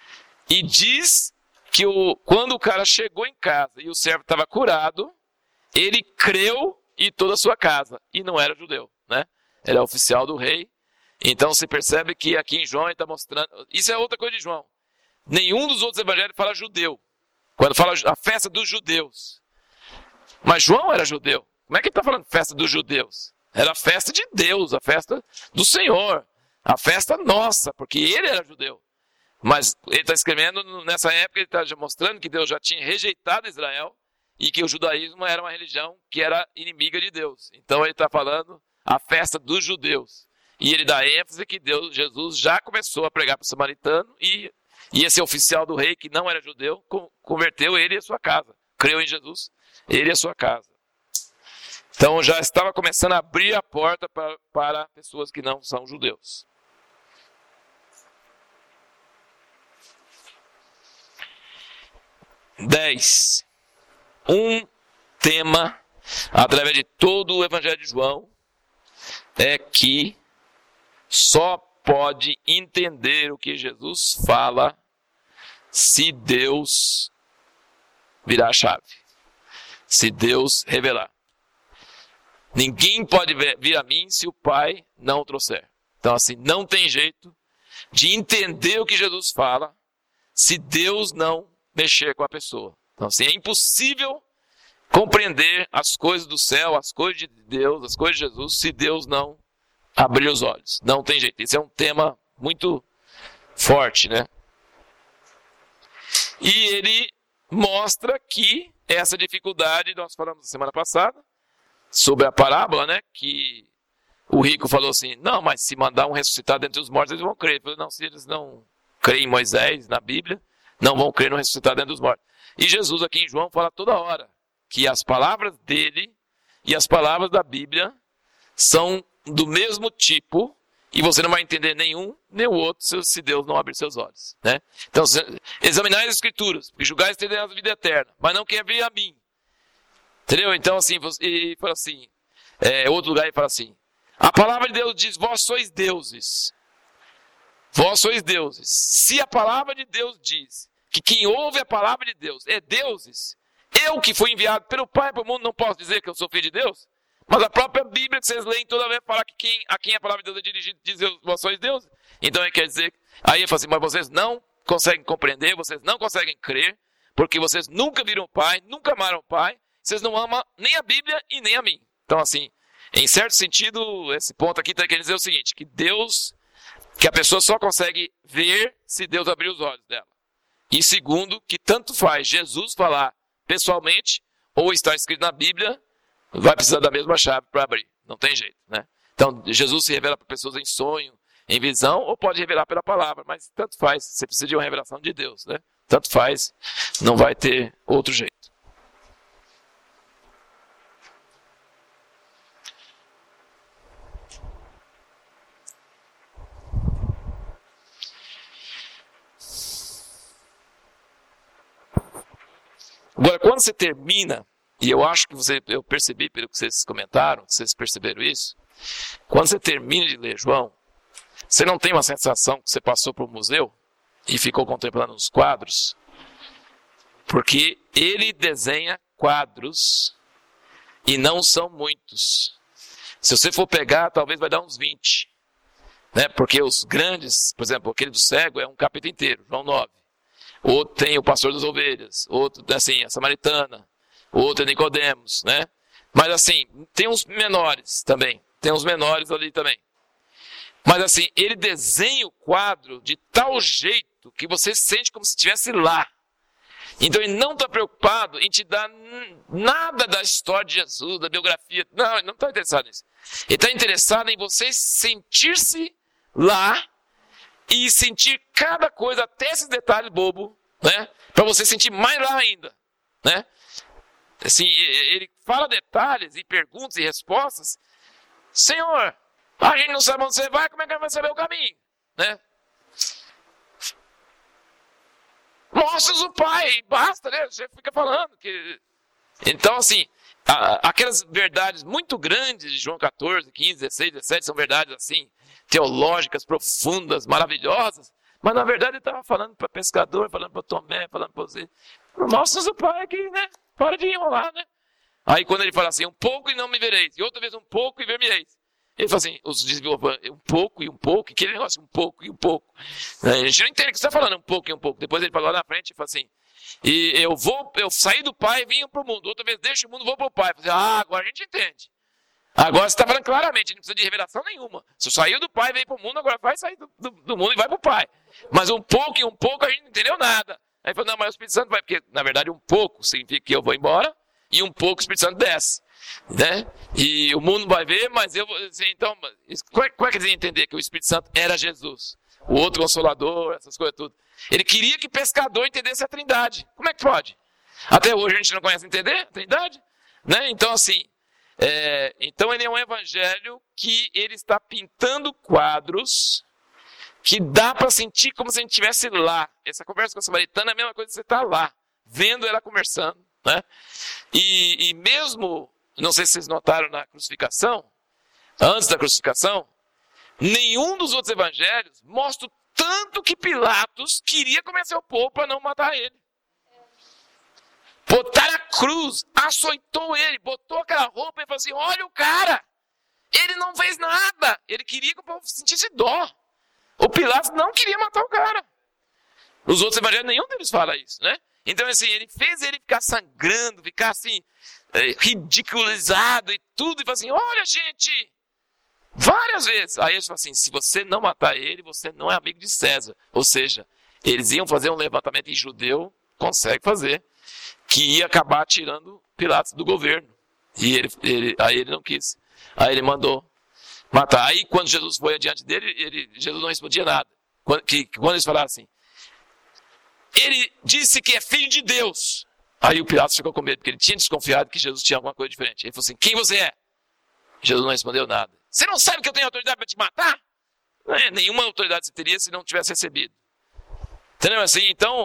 E diz que quando o cara chegou em casa e o servo estava curado, ele creu e toda a sua casa, e não era judeu, né? Era oficial do rei. Então você percebe que aqui em João ele está mostrando, isso é outra coisa de João. Nenhum dos outros evangelhos fala judeu, quando fala a festa dos judeus. Mas João era judeu. Como é que ele está falando festa dos judeus? Era a festa de Deus, a festa do Senhor, a festa nossa, porque ele era judeu. Mas ele está escrevendo, nessa época, ele está mostrando que Deus já tinha rejeitado Israel e que o judaísmo era uma religião que era inimiga de Deus. Então ele está falando a festa dos judeus. E ele dá ênfase que Jesus já começou a pregar para o samaritano e esse oficial do rei, que não era judeu, converteu ele e a sua casa. Creu em Jesus, ele e a sua casa. Então já estava começando a abrir a porta para pessoas que não são judeus. Um tema através de todo o Evangelho de João é que só pode entender o que Jesus fala se Deus virar a chave, se Deus revelar. Ninguém pode vir a mim se o Pai não o trouxer. Então assim, não tem jeito de entender o que Jesus fala se Deus não mexer com a pessoa. Então assim, é impossível compreender as coisas do céu, as coisas de Deus, as coisas de Jesus, se Deus não abrir os olhos. Não tem jeito. Esse é um tema muito forte, né? E ele mostra que essa dificuldade, nós falamos na semana passada, sobre a parábola, né? Que o rico falou assim, não, mas se mandar um ressuscitar dentre os mortos, eles vão crer. Ele falou, não, se eles não creem em Moisés, na Bíblia, não vão crer no ressuscitar dentre os mortos. E Jesus aqui em João fala toda hora que as palavras dele e as palavras da Bíblia são do mesmo tipo, e você não vai entender nenhum nem o outro se Deus não abrir seus olhos, né? Então, examinar as Escrituras, porque julgar terão a vida eterna, mas não quem vir a mim. Entendeu? Então, assim, e fala assim, outro lugar ele fala assim, a palavra de Deus diz, vós sois deuses. Vós sois deuses. Se a palavra de Deus diz que quem ouve a palavra de Deus é deuses, eu que fui enviado pelo Pai para o mundo não posso dizer que eu sou filho de Deus? Mas a própria Bíblia que vocês leem toda vez fala que a quem a palavra de Deus é dirigida diz vós sois deuses. Então ele quer dizer, aí ele fala assim, mas vocês não conseguem compreender, vocês não conseguem crer, porque vocês nunca viram o Pai, nunca amaram o Pai, vocês não amam nem a Bíblia e nem a mim. Então assim, em certo sentido, esse ponto aqui está querendo dizer o seguinte, que a pessoa só consegue ver se Deus abrir os olhos dela. E segundo, que tanto faz Jesus falar pessoalmente, ou está escrito na Bíblia, vai precisar da mesma chave para abrir. Não tem jeito, né? Então, Jesus se revela para pessoas em sonho, em visão, ou pode revelar pela palavra, mas tanto faz. Você precisa de uma revelação de Deus, né? Tanto faz, não vai ter outro jeito. Agora, quando você termina, e eu acho que eu percebi pelo que vocês comentaram, que vocês perceberam isso, quando você termina de ler João, você não tem uma sensação que você passou para o museu e ficou contemplando os quadros? Porque ele desenha quadros e não são muitos. Se você for pegar, talvez vai dar uns 20. Né? Porque os grandes, por exemplo, aquele do cego é um capítulo inteiro, João 9. Outro tem o pastor das ovelhas, outro assim, a samaritana, outro é Nicodemos, né? Mas assim, tem uns menores também, tem uns menores ali também. Mas assim, ele desenha o quadro de tal jeito que você sente como se estivesse lá. Então ele não está preocupado em te dar nada da história de Jesus, da biografia. Não, ele não está interessado nisso. Ele está interessado em você sentir-se lá e sentir cada coisa, até esses detalhes bobos, né? Para você sentir mais lá ainda, né? Assim, ele fala detalhes e perguntas e respostas. Senhor, a gente não sabe onde você vai, como é que vai saber o caminho, né? Mostra o Pai, basta, né? Você fica falando que... Então, assim, aquelas verdades muito grandes de João 14, 15, 16, 17, são verdades assim, teológicas, profundas, maravilhosas, mas na verdade ele estava falando para pescador, falando para Tomé, falando para você. Mostra o Pai aqui, né? Para de enrolar, né? Aí quando ele fala assim, um pouco e não me vereis, e outra vez um pouco e ver-me-eis. Ele fala assim, os discípulos, um pouco e um pouco, aquele negócio, um pouco e um pouco. A gente não entende o que você está falando, um pouco e um pouco. Depois ele fala lá na frente e fala assim, e eu saí do Pai e vim para o mundo, outra vez deixo o mundo e vou para o Pai. Falo assim, agora a gente entende. Agora você está falando claramente, não precisa de revelação nenhuma. Se saiu do Pai e veio para o mundo, agora vai sair do mundo e vai para o Pai. Mas um pouco e um pouco a gente não entendeu nada. Aí ele falou, não, mas o Espírito Santo vai, porque na verdade um pouco significa que eu vou embora e um pouco o Espírito Santo desce. Né? E o mundo vai ver, mas eu vou dizer, então, como é que eles iam entender que o Espírito Santo era Jesus? O outro Consolador, essas coisas tudo. Ele queria que pescador entendesse a Trindade. Como é que pode? Até hoje a gente não conhece entender a Trindade? Né? Então, assim, então ele é um evangelho que ele está pintando quadros que dá para sentir como se a gente estivesse lá. Essa conversa com a samaritana é a mesma coisa que você está lá, vendo ela conversando. Né? E mesmo, não sei se vocês notaram na crucificação, antes da crucificação, nenhum dos outros evangelhos mostra o tanto que Pilatos queria convencer o povo para não matar ele. Botaram a cruz, açoitou ele, botou aquela roupa e falou assim, olha o cara, ele não fez nada, ele queria que o povo sentisse dó. O Pilatos não queria matar o cara. Os outros evangelhos, nenhum deles fala isso, né? Então, assim, ele fez ele ficar sangrando, ficar assim, ridicularizado e tudo, e falou assim, olha, gente, várias vezes. Aí eles falam assim, se você não matar ele, você não é amigo de César. Ou seja, eles iam fazer um levantamento em judeu, consegue fazer, que ia acabar tirando Pilatos do governo. E aí ele não quis. Aí ele mandou matar. Aí quando Jesus foi adiante dele, Jesus não respondia nada. Quando eles falaram assim, ele disse que é filho de Deus. Aí o Pilatos ficou com medo, porque ele tinha desconfiado que Jesus tinha alguma coisa diferente. Ele falou assim, quem você é? Jesus não respondeu nada. Você não sabe que eu tenho autoridade para te matar? Não é, nenhuma autoridade você teria se não tivesse recebido. Entendeu? Assim, então,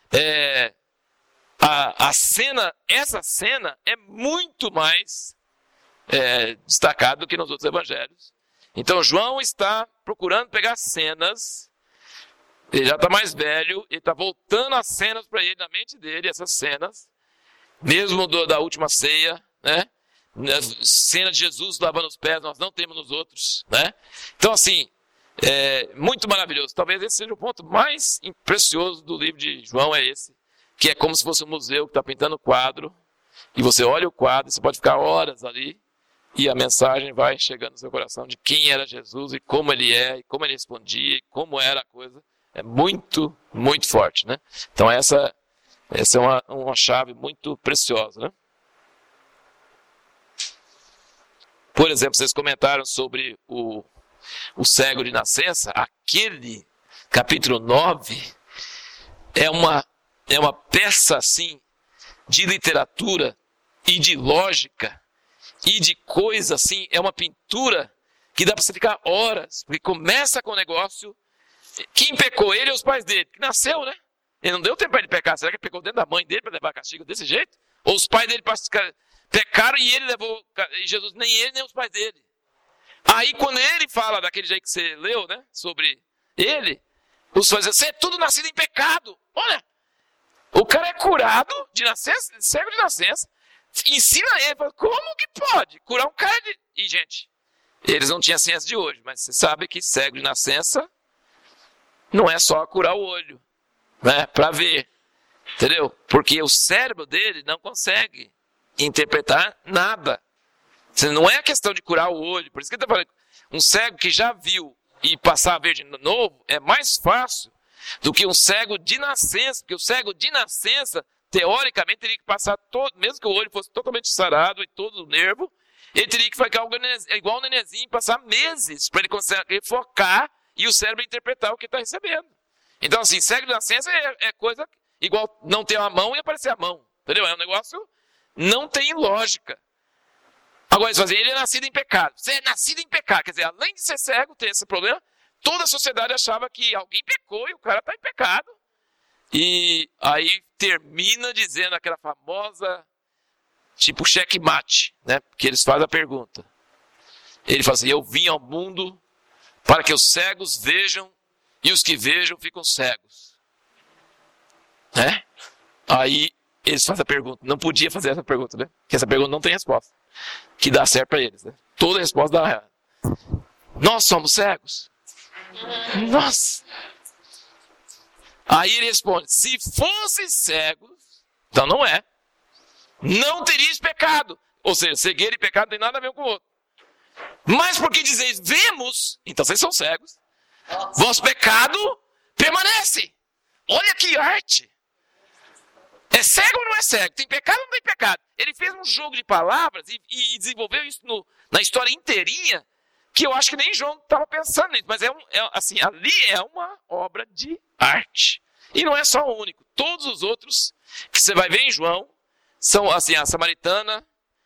essa cena é muito mais destacada do que nos outros evangelhos. Então João está procurando pegar cenas. Ele já está mais velho, ele está voltando as cenas para ele, na mente dele, essas cenas, mesmo da última ceia, né? Cena de Jesus lavando os pés, nós não temos nos outros, né? Então, assim, muito maravilhoso. Talvez esse seja o ponto mais precioso do livro de João, é esse, que é como se fosse um museu que está pintando o quadro, e você olha o quadro, você pode ficar horas ali, e a mensagem vai chegando no seu coração de quem era Jesus, e como ele é, e como ele respondia, e como era a coisa. É muito, muito forte, né? Então essa é uma chave muito preciosa, né? Por exemplo, vocês comentaram sobre o cego de nascença. Aquele capítulo 9 é uma peça assim de literatura e de lógica e de coisa assim, é uma pintura que dá para você ficar horas, porque começa com o negócio. Quem pecou? Ele e os pais dele, que nasceu, né? Ele não deu tempo para ele pecar. Será que ele pecou dentro da mãe dele para levar castigo desse jeito? Ou os pais dele pecaram e ele levou, e Jesus, nem ele nem os pais dele. Aí quando ele fala daquele jeito que você leu, né? Sobre ele, os pais dizem, você é tudo nascido em pecado. Olha, o cara é curado de nascença, cego de nascença, ensina ele, fala, como que pode curar um cara de... E gente, eles não tinham ciência de hoje, mas você sabe que cego de nascença não é só curar o olho, né, para ver, entendeu? Porque o cérebro dele não consegue interpretar nada. Não é questão de curar o olho, por isso que ele está falando, um cego que já viu e passar a ver de novo é mais fácil do que um cego de nascença, porque o cego de nascença, teoricamente, teria que passar todo, mesmo que o olho fosse totalmente sarado e todo o nervo, ele teria que ficar igual o nenenzinho, passar meses para ele conseguir focar e o cérebro interpretar o que está recebendo. Então, assim, cego de nascença é coisa igual não ter uma mão e aparecer a mão. Entendeu? É um negócio, não tem lógica. Agora, eles fazem, ele é nascido em pecado. Você é nascido em pecado. Quer dizer, além de ser cego, ter esse problema, toda a sociedade achava que alguém pecou e o cara está em pecado. E aí termina dizendo aquela famosa, tipo, checkmate, né? Que eles fazem a pergunta. Ele fala assim, eu vim ao mundo para que os cegos vejam e os que vejam ficam cegos. Né? Aí eles fazem a pergunta. Não podia fazer essa pergunta, né? Porque essa pergunta não tem resposta. Que dá certo para eles, né? Toda resposta dá errado. Nós somos cegos? Nossa! Aí ele responde, se fossem cegos, então não é. Não teríeis pecado. Ou seja, cegueira e pecado não tem nada a ver com o outro. Mas porque dizeis, vemos, então vocês são cegos. Vosso pecado permanece. Olha que arte. É cego ou não é cego? Tem pecado ou não tem pecado? Ele fez um jogo de palavras e desenvolveu isso na história inteirinha, que eu acho que nem João estava pensando nisso. Mas assim, ali é uma obra de arte. E não é só o único. Todos os outros que você vai ver em João são assim, a samaritana,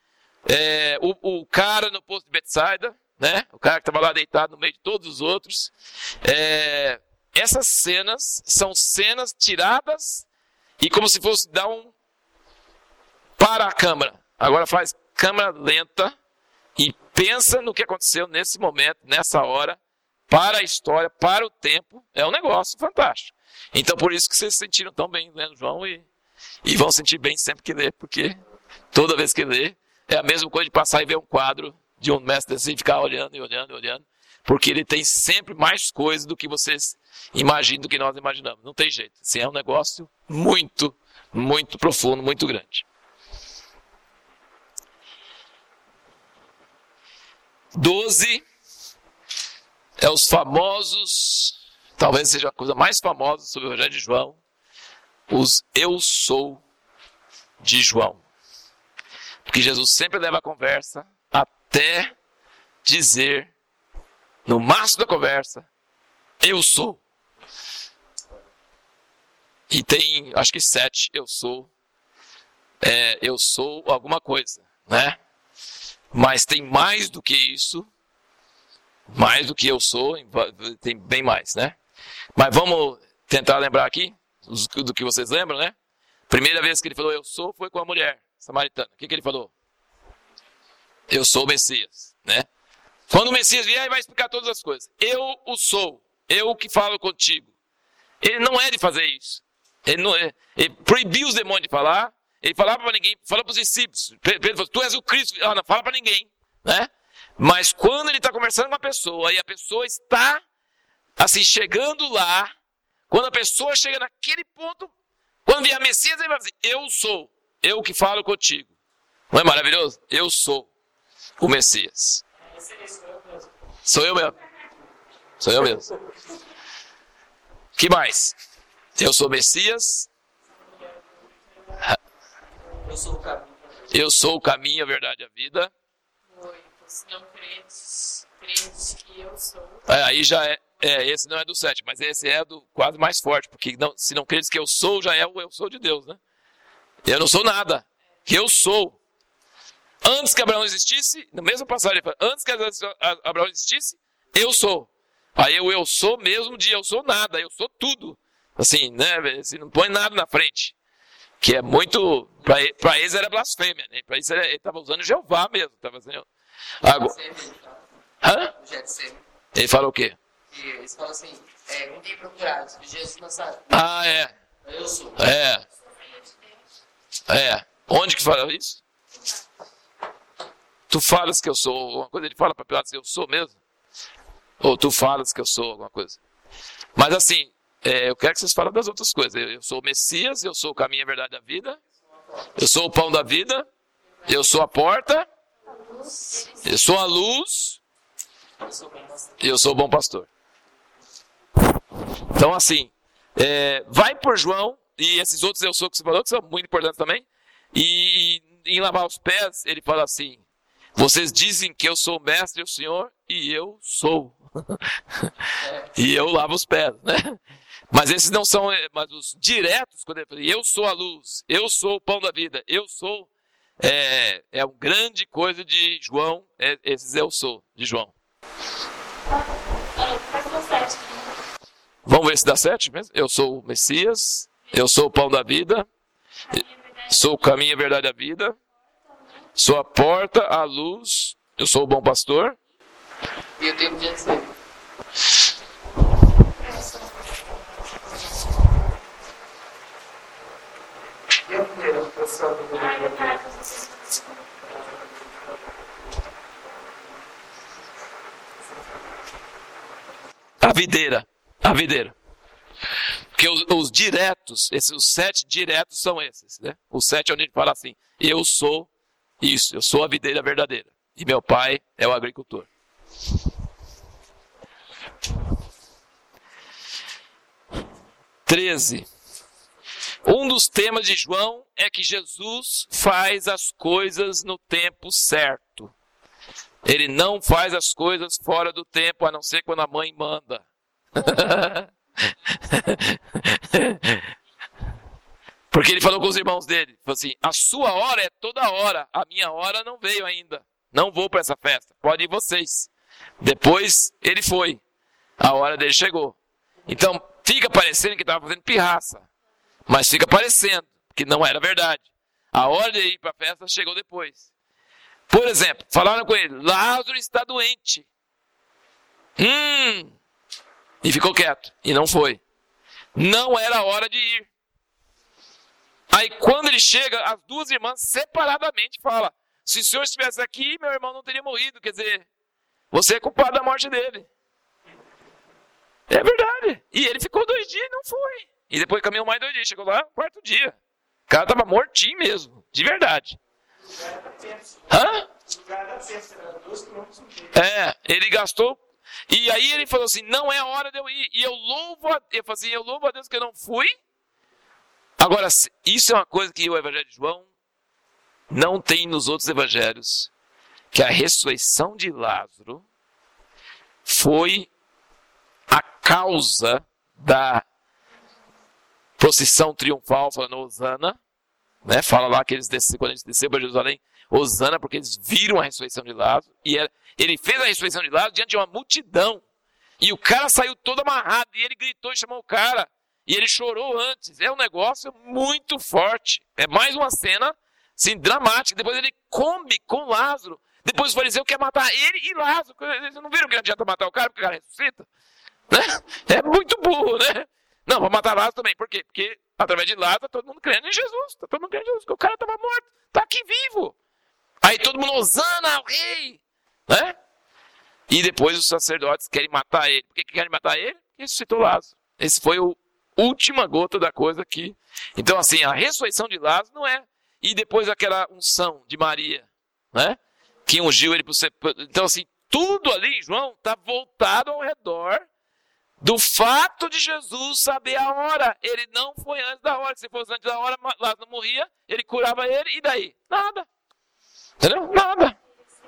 o cara no poço de Betsaida, né? O cara que estava lá deitado no meio de todos os outros. Essas cenas são cenas tiradas e como se fosse dar para a câmera. Agora faz câmera lenta e pensa no que aconteceu nesse momento, nessa hora, para a história, para o tempo. É um negócio fantástico. Então por isso que vocês se sentiram tão bem lendo João e vão sentir bem sempre que ler, porque toda vez que ler é a mesma coisa de passar e ver um quadro de um mestre assim, e ficar olhando e olhando e olhando, porque ele tem sempre mais coisas do que vocês imaginam, do que nós imaginamos. Não tem jeito. Assim, é um negócio muito, muito profundo, muito grande. 12 é os famosos, talvez seja a coisa mais famosa sobre o Evangelho de João, os eu sou de João. Porque Jesus sempre leva a conversa até dizer, no máximo da conversa, eu sou. E tem, acho que 7, eu sou alguma coisa, né? Mas tem mais do que isso, mais do que eu sou, tem bem mais, né? Mas vamos tentar lembrar aqui, do que vocês lembram, né? Primeira vez que ele falou eu sou foi com a mulher samaritana. O que ele falou? Eu sou o Messias, né? Quando o Messias vier, ele vai explicar todas as coisas. Eu o sou, eu que falo contigo. Ele não é de fazer isso. Ele proibiu os demônios de falar. Ele falava para ninguém, falou para os discípulos. Pedro falou, tu és o Cristo. Não fala para ninguém, né? Mas quando ele está conversando com uma pessoa e a pessoa está assim chegando lá, quando a pessoa chega naquele ponto, quando vier a Messias, ele vai dizer, eu sou, eu que falo contigo. Não é maravilhoso? Eu sou o Messias. Sou eu mesmo. Sou eu mesmo. Que mais? Eu sou o Messias. Eu sou o caminho, a verdade e a vida. Se não credes que eu sou. Aí já esse não é do 7, mas esse é do quase mais forte, porque se não credes que eu sou, já é o eu sou de Deus, né? Eu não sou nada, que eu sou. Antes que Abraão existisse, no mesmo passagem, antes que Abraão existisse, eu sou. Aí eu sou mesmo de eu sou nada, eu sou tudo. Assim, né? Assim, não põe nada na frente. Que é muito, para eles era blasfêmia, né? Para eles ele estava usando Jeová mesmo. Tava usando, agora, ele falou o quê? Eles falam assim, não tem procurado, Jesus Nazaré. Ah, é. Eu sou. Onde que fala isso? Tu falas que eu sou alguma coisa? Ele fala para Pilatos, eu sou mesmo? Ou tu falas que eu sou alguma coisa? Mas assim, eu quero que vocês falem das outras coisas. Eu sou o Messias, eu sou o caminho, a verdade e a vida. Eu sou o pão da vida. Eu sou a porta. Eu sou a luz. E eu sou o bom pastor. Então assim, vai por João e esses outros eu sou que você falou, que são muito importantes também. E em lavar os pés, ele fala assim, vocês dizem que eu sou o mestre e o senhor, e eu sou. E eu lavo os pés, né? Mas esses não são, mas os diretos, quando ele fala, eu sou a luz, eu sou o pão da vida, eu sou, uma grande coisa de João, esses eu sou de João. Vamos ver se dá 7 mesmo? Eu sou o Messias, eu sou o pão da vida, sou o caminho, a verdade e a vida, sou a porta, a luz, eu sou o bom pastor. E eu tenho que dizer. Eu A videira. Porque os diretos, os 7 diretos são esses, né? Os 7 é onde ele fala assim, eu sou isso, eu sou a videira verdadeira. E meu pai é o agricultor. (13) Um dos temas de João é que Jesus faz as coisas no tempo certo. Ele não faz as coisas fora do tempo, a não ser quando a mãe manda. Porque ele falou com os irmãos dele, falou assim, a sua hora é toda hora, a minha hora não veio ainda. Não vou para essa festa, pode ir vocês. Depois ele foi, a hora dele chegou. Então fica parecendo que estava fazendo pirraça, mas fica parecendo que não era verdade. A hora de ir para a festa chegou depois. Por exemplo, falaram com ele, Lázaro está doente. E ficou quieto, e não foi. Não era a hora de ir. Aí quando ele chega, as duas irmãs separadamente falam, se o senhor estivesse aqui, meu irmão não teria morrido. Quer dizer, você é culpado da morte dele. É verdade. E ele ficou 2 dias e não foi. E depois caminhou mais 2 dias, chegou lá no 4º dia. O cara estava mortinho mesmo, de verdade. Hã? Ele gastou. E aí ele falou assim, não é a hora de eu ir. E eu louvo a Deus que eu não fui. Agora, isso é uma coisa que o Evangelho de João não tem nos outros evangelhos. Que a ressurreição de Lázaro foi a causa da procissão triunfal, falando Hosana. Né? Fala lá que eles quando eles desceram para Jerusalém, Hosana, porque eles viram a ressurreição de Lázaro. E ele fez a ressurreição de Lázaro diante de uma multidão. E o cara saiu todo amarrado. E ele gritou e chamou o cara. E ele chorou antes. É um negócio muito forte. É mais uma cena assim, dramática. Depois ele come com Lázaro. Depois o fariseu quer matar ele e Lázaro. Eles não viram que não adianta matar o cara porque o cara ressuscita? Né? É muito burro, né? Não, vou matar Lázaro também. Por quê? Porque através de Lázaro, todo mundo crendo em Jesus. Tá todo mundo crendo em Jesus. Porque o cara estava morto. Está aqui vivo. Aí todo mundo, Hosana, o rei. Né? E depois os sacerdotes querem matar ele. Por que querem matar ele? Porque ressuscitou Lázaro. Esse foi a última gota da coisa aqui. Então, assim, a ressurreição de Lázaro não é. E depois aquela unção de Maria, né? Que ungiu ele para o sepulcro. Então, assim, tudo ali, João, está voltado ao redor do fato de Jesus saber a hora. Ele não foi antes da hora. Se fosse antes da hora, Lázaro morria, ele curava ele, e daí? Nada. Entendeu? Nada.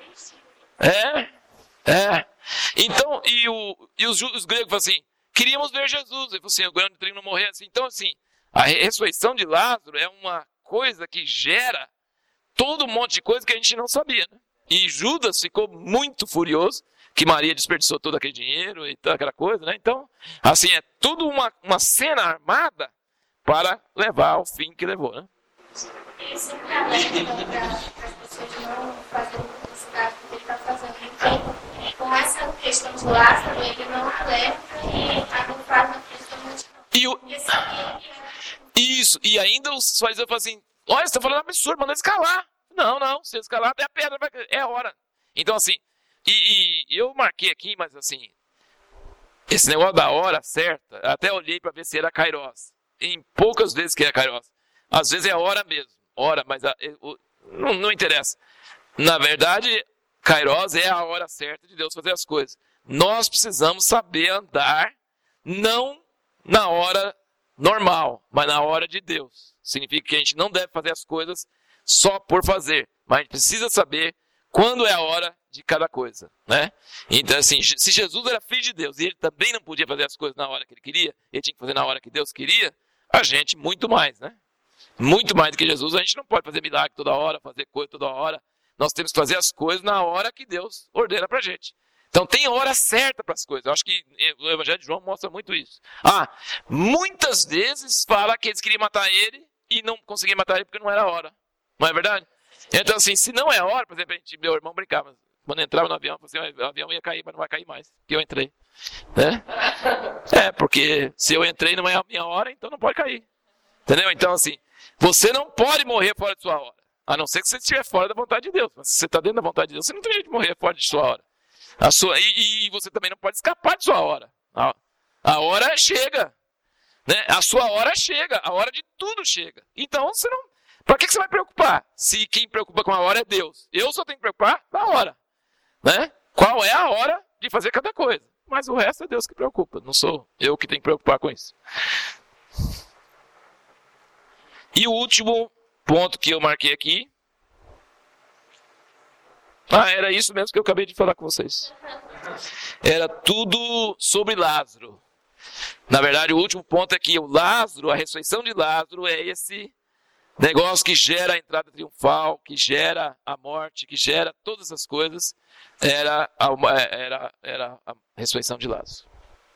Então, e os gregos falam assim, queríamos ver Jesus. Ele falou assim, o grão de trigo não morreu. Assim. Então, assim, a ressurreição de Lázaro é uma coisa que gera todo um monte de coisa que a gente não sabia, né? E Judas ficou muito furioso que Maria desperdiçou todo aquele dinheiro e toda aquela coisa, né? Então, assim, é tudo uma cena armada para levar ao fim que levou, né? Isso é para as pessoas não fazerem publicidade do que ele está fazendo. Porque com essa questão de Lázaro, ele não alerta e não faz uma questão muito. Isso, e ainda os fariseus falam assim, olha, você está falando absurdo, manda eles calar. Não, se eles calar, até a pedra vai cair. É a hora. Então, assim, e eu marquei aqui, mas assim, esse negócio da hora certa, até olhei para ver se era Kairos. Em poucas vezes que é Kairos. Às vezes é hora mesmo. Hora, mas não interessa. Na verdade, Kairos é a hora certa de Deus fazer as coisas. Nós precisamos saber andar, não na hora normal, mas na hora de Deus. Significa que a gente não deve fazer as coisas só por fazer, mas a gente precisa saber quando é a hora de cada coisa, né? Então, assim, se Jesus era filho de Deus e ele também não podia fazer as coisas na hora que ele queria, ele tinha que fazer na hora que Deus queria, a gente muito mais, né? Muito mais do que Jesus, a gente não pode fazer milagre toda hora, fazer coisa toda hora. Nós temos que fazer as coisas na hora que Deus ordena pra gente. Então tem hora certa para as coisas. Eu acho que o Evangelho de João mostra muito isso. Muitas vezes fala que eles queriam matar ele e não conseguiam matar ele porque não era a hora. Não é verdade? Então, assim, se não é hora, por exemplo, meu irmão brincava. Quando entrava no avião, assim, o avião ia cair, mas não vai cair mais, porque eu entrei. Né? Porque se eu entrei não é a minha hora, então não pode cair. Entendeu? Então, assim, Você não pode morrer fora de sua hora. A não ser que você estiver fora da vontade de Deus. Mas se você está dentro da vontade de Deus, você não tem jeito de morrer fora de sua hora. E você também não pode escapar de sua hora. A hora chega. Né? A sua hora chega. A hora de tudo chega. Então, você não... Para que você vai preocupar? Se quem preocupa com a hora é Deus. Eu só tenho que preocupar na hora. Né? Qual é a hora de fazer cada coisa. Mas o resto é Deus que preocupa. Não sou eu que tenho que preocupar com isso. E o último ponto que eu marquei aqui. Era isso mesmo que eu acabei de falar com vocês. Era tudo sobre Lázaro. Na verdade, o último ponto é que o Lázaro, a ressurreição de Lázaro, é esse negócio que gera a entrada triunfal, que gera a morte, que gera todas as coisas. Era a ressurreição de Lázaro.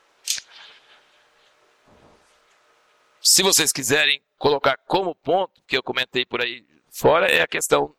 Se vocês quiserem colocar como ponto, que eu comentei por aí fora, é a questão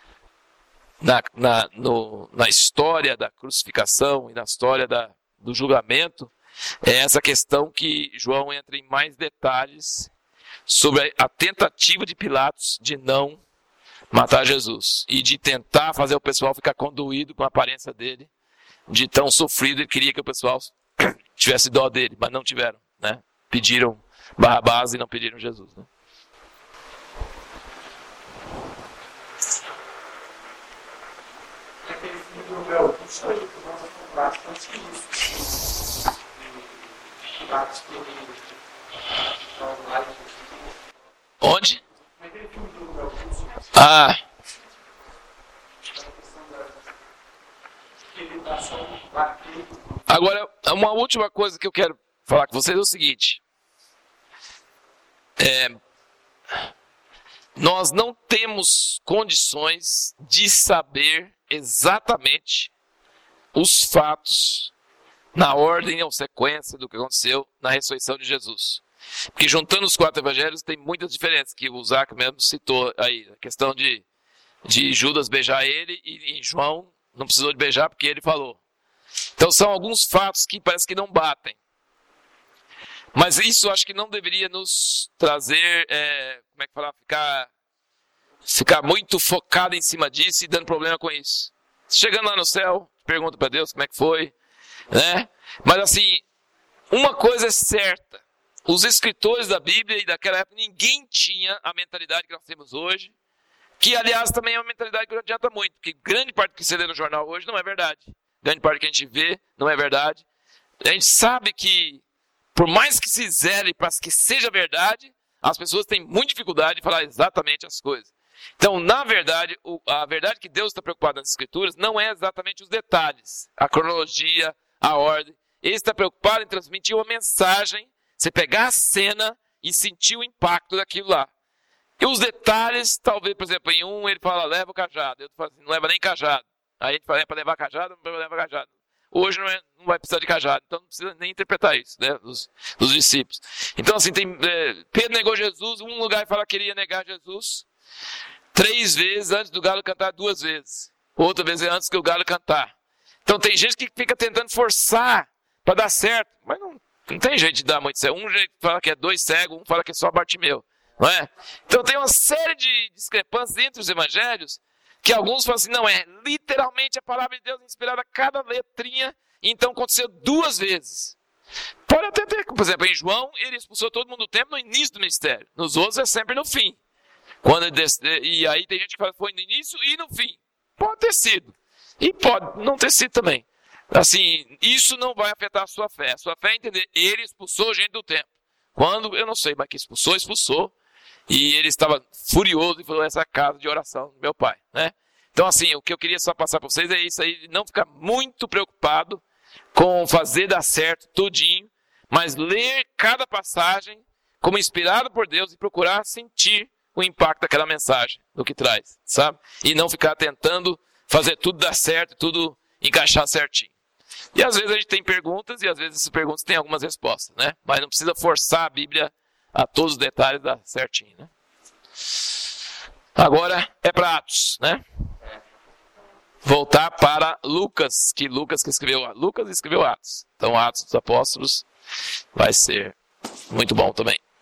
na história da crucificação e na história do julgamento, é essa questão que João entra em mais detalhes sobre a tentativa de Pilatos de não matar Jesus e de tentar fazer o pessoal ficar conduído com a aparência dele, de tão sofrido. Ele queria que o pessoal tivesse dó dele, mas não tiveram, né? Pediram Barrabás e não pediram Jesus, né? Aquele filme do Mel Gibson aí, que nós vamos bastante isso. E Pilatos Onde? aquele filme do Mel Gibson. Agora, uma última coisa que eu quero falar com vocês é o seguinte. Nós não temos condições de saber exatamente os fatos na ordem ou sequência do que aconteceu na ressurreição de Jesus. Porque juntando os 4 evangelhos tem muitas diferenças, que o Zac mesmo citou aí. A questão de Judas beijar ele e João não precisou de beijar porque ele falou. Então são alguns fatos que parece que não batem. Mas isso eu acho que não deveria nos trazer, como é que falar, ficar muito focado em cima disso e dando problema com isso. Chegando lá no céu, pergunta para Deus como é que foi, né? Mas assim, uma coisa é certa. Os escritores da Bíblia e daquela época, ninguém tinha a mentalidade que nós temos hoje, que aliás também é uma mentalidade que não adianta muito, porque grande parte do que você lê no jornal hoje não é verdade. Grande parte do que a gente vê não é verdade. A gente sabe que, por mais que se zele para que seja verdade, as pessoas têm muita dificuldade de falar exatamente as coisas. Então, na verdade, a verdade que Deus está preocupado nas Escrituras não é exatamente os detalhes, a cronologia, a ordem. Ele está preocupado em transmitir uma mensagem, você pegar a cena e sentir o impacto daquilo lá. E os detalhes, talvez, por exemplo, em um ele fala, leva o cajado. Eu falo assim, não leva nem cajado. Aí a gente fala, é para levar cajado? Não leva cajado. Hoje não vai precisar de cajado, então não precisa nem interpretar isso, né, dos discípulos. Então, assim, Pedro negou Jesus, um lugar fala que queria negar Jesus 3 vezes antes do galo cantar 2 vezes. Outra vez é antes que o galo cantar. Então tem gente que fica tentando forçar para dar certo, mas não tem jeito de dar muito certo. Um jeito fala que é 2 cegos, um fala que é só Bartimeu, não é? Então tem uma série de discrepâncias entre os evangelhos, que alguns falam assim, não, é literalmente a palavra de Deus inspirada a cada letrinha, então aconteceu 2 vezes. Pode até ter, por exemplo, em João, ele expulsou todo mundo do templo no início do ministério. Nos outros é sempre no fim. E aí tem gente que fala que foi no início e no fim. Pode ter sido. E pode não ter sido também. Assim, isso não vai afetar a sua fé. A sua fé é entender, ele expulsou gente do templo. Quando, eu não sei, mas que expulsou. E ele estava furioso e falou, essa é a casa de oração do meu pai, né? Então, assim, o que eu queria só passar para vocês é isso aí, não ficar muito preocupado com fazer dar certo tudinho, mas ler cada passagem como inspirado por Deus e procurar sentir o impacto daquela mensagem, do que traz, sabe? E não ficar tentando fazer tudo dar certo, tudo encaixar certinho. E às vezes a gente tem perguntas e às vezes essas perguntas têm algumas respostas, né? Mas não precisa forçar a Bíblia a todos os detalhes dar certinho, né? Agora é para Atos, né? Voltar para Lucas, que escreveu Atos. Então Atos dos Apóstolos vai ser muito bom também.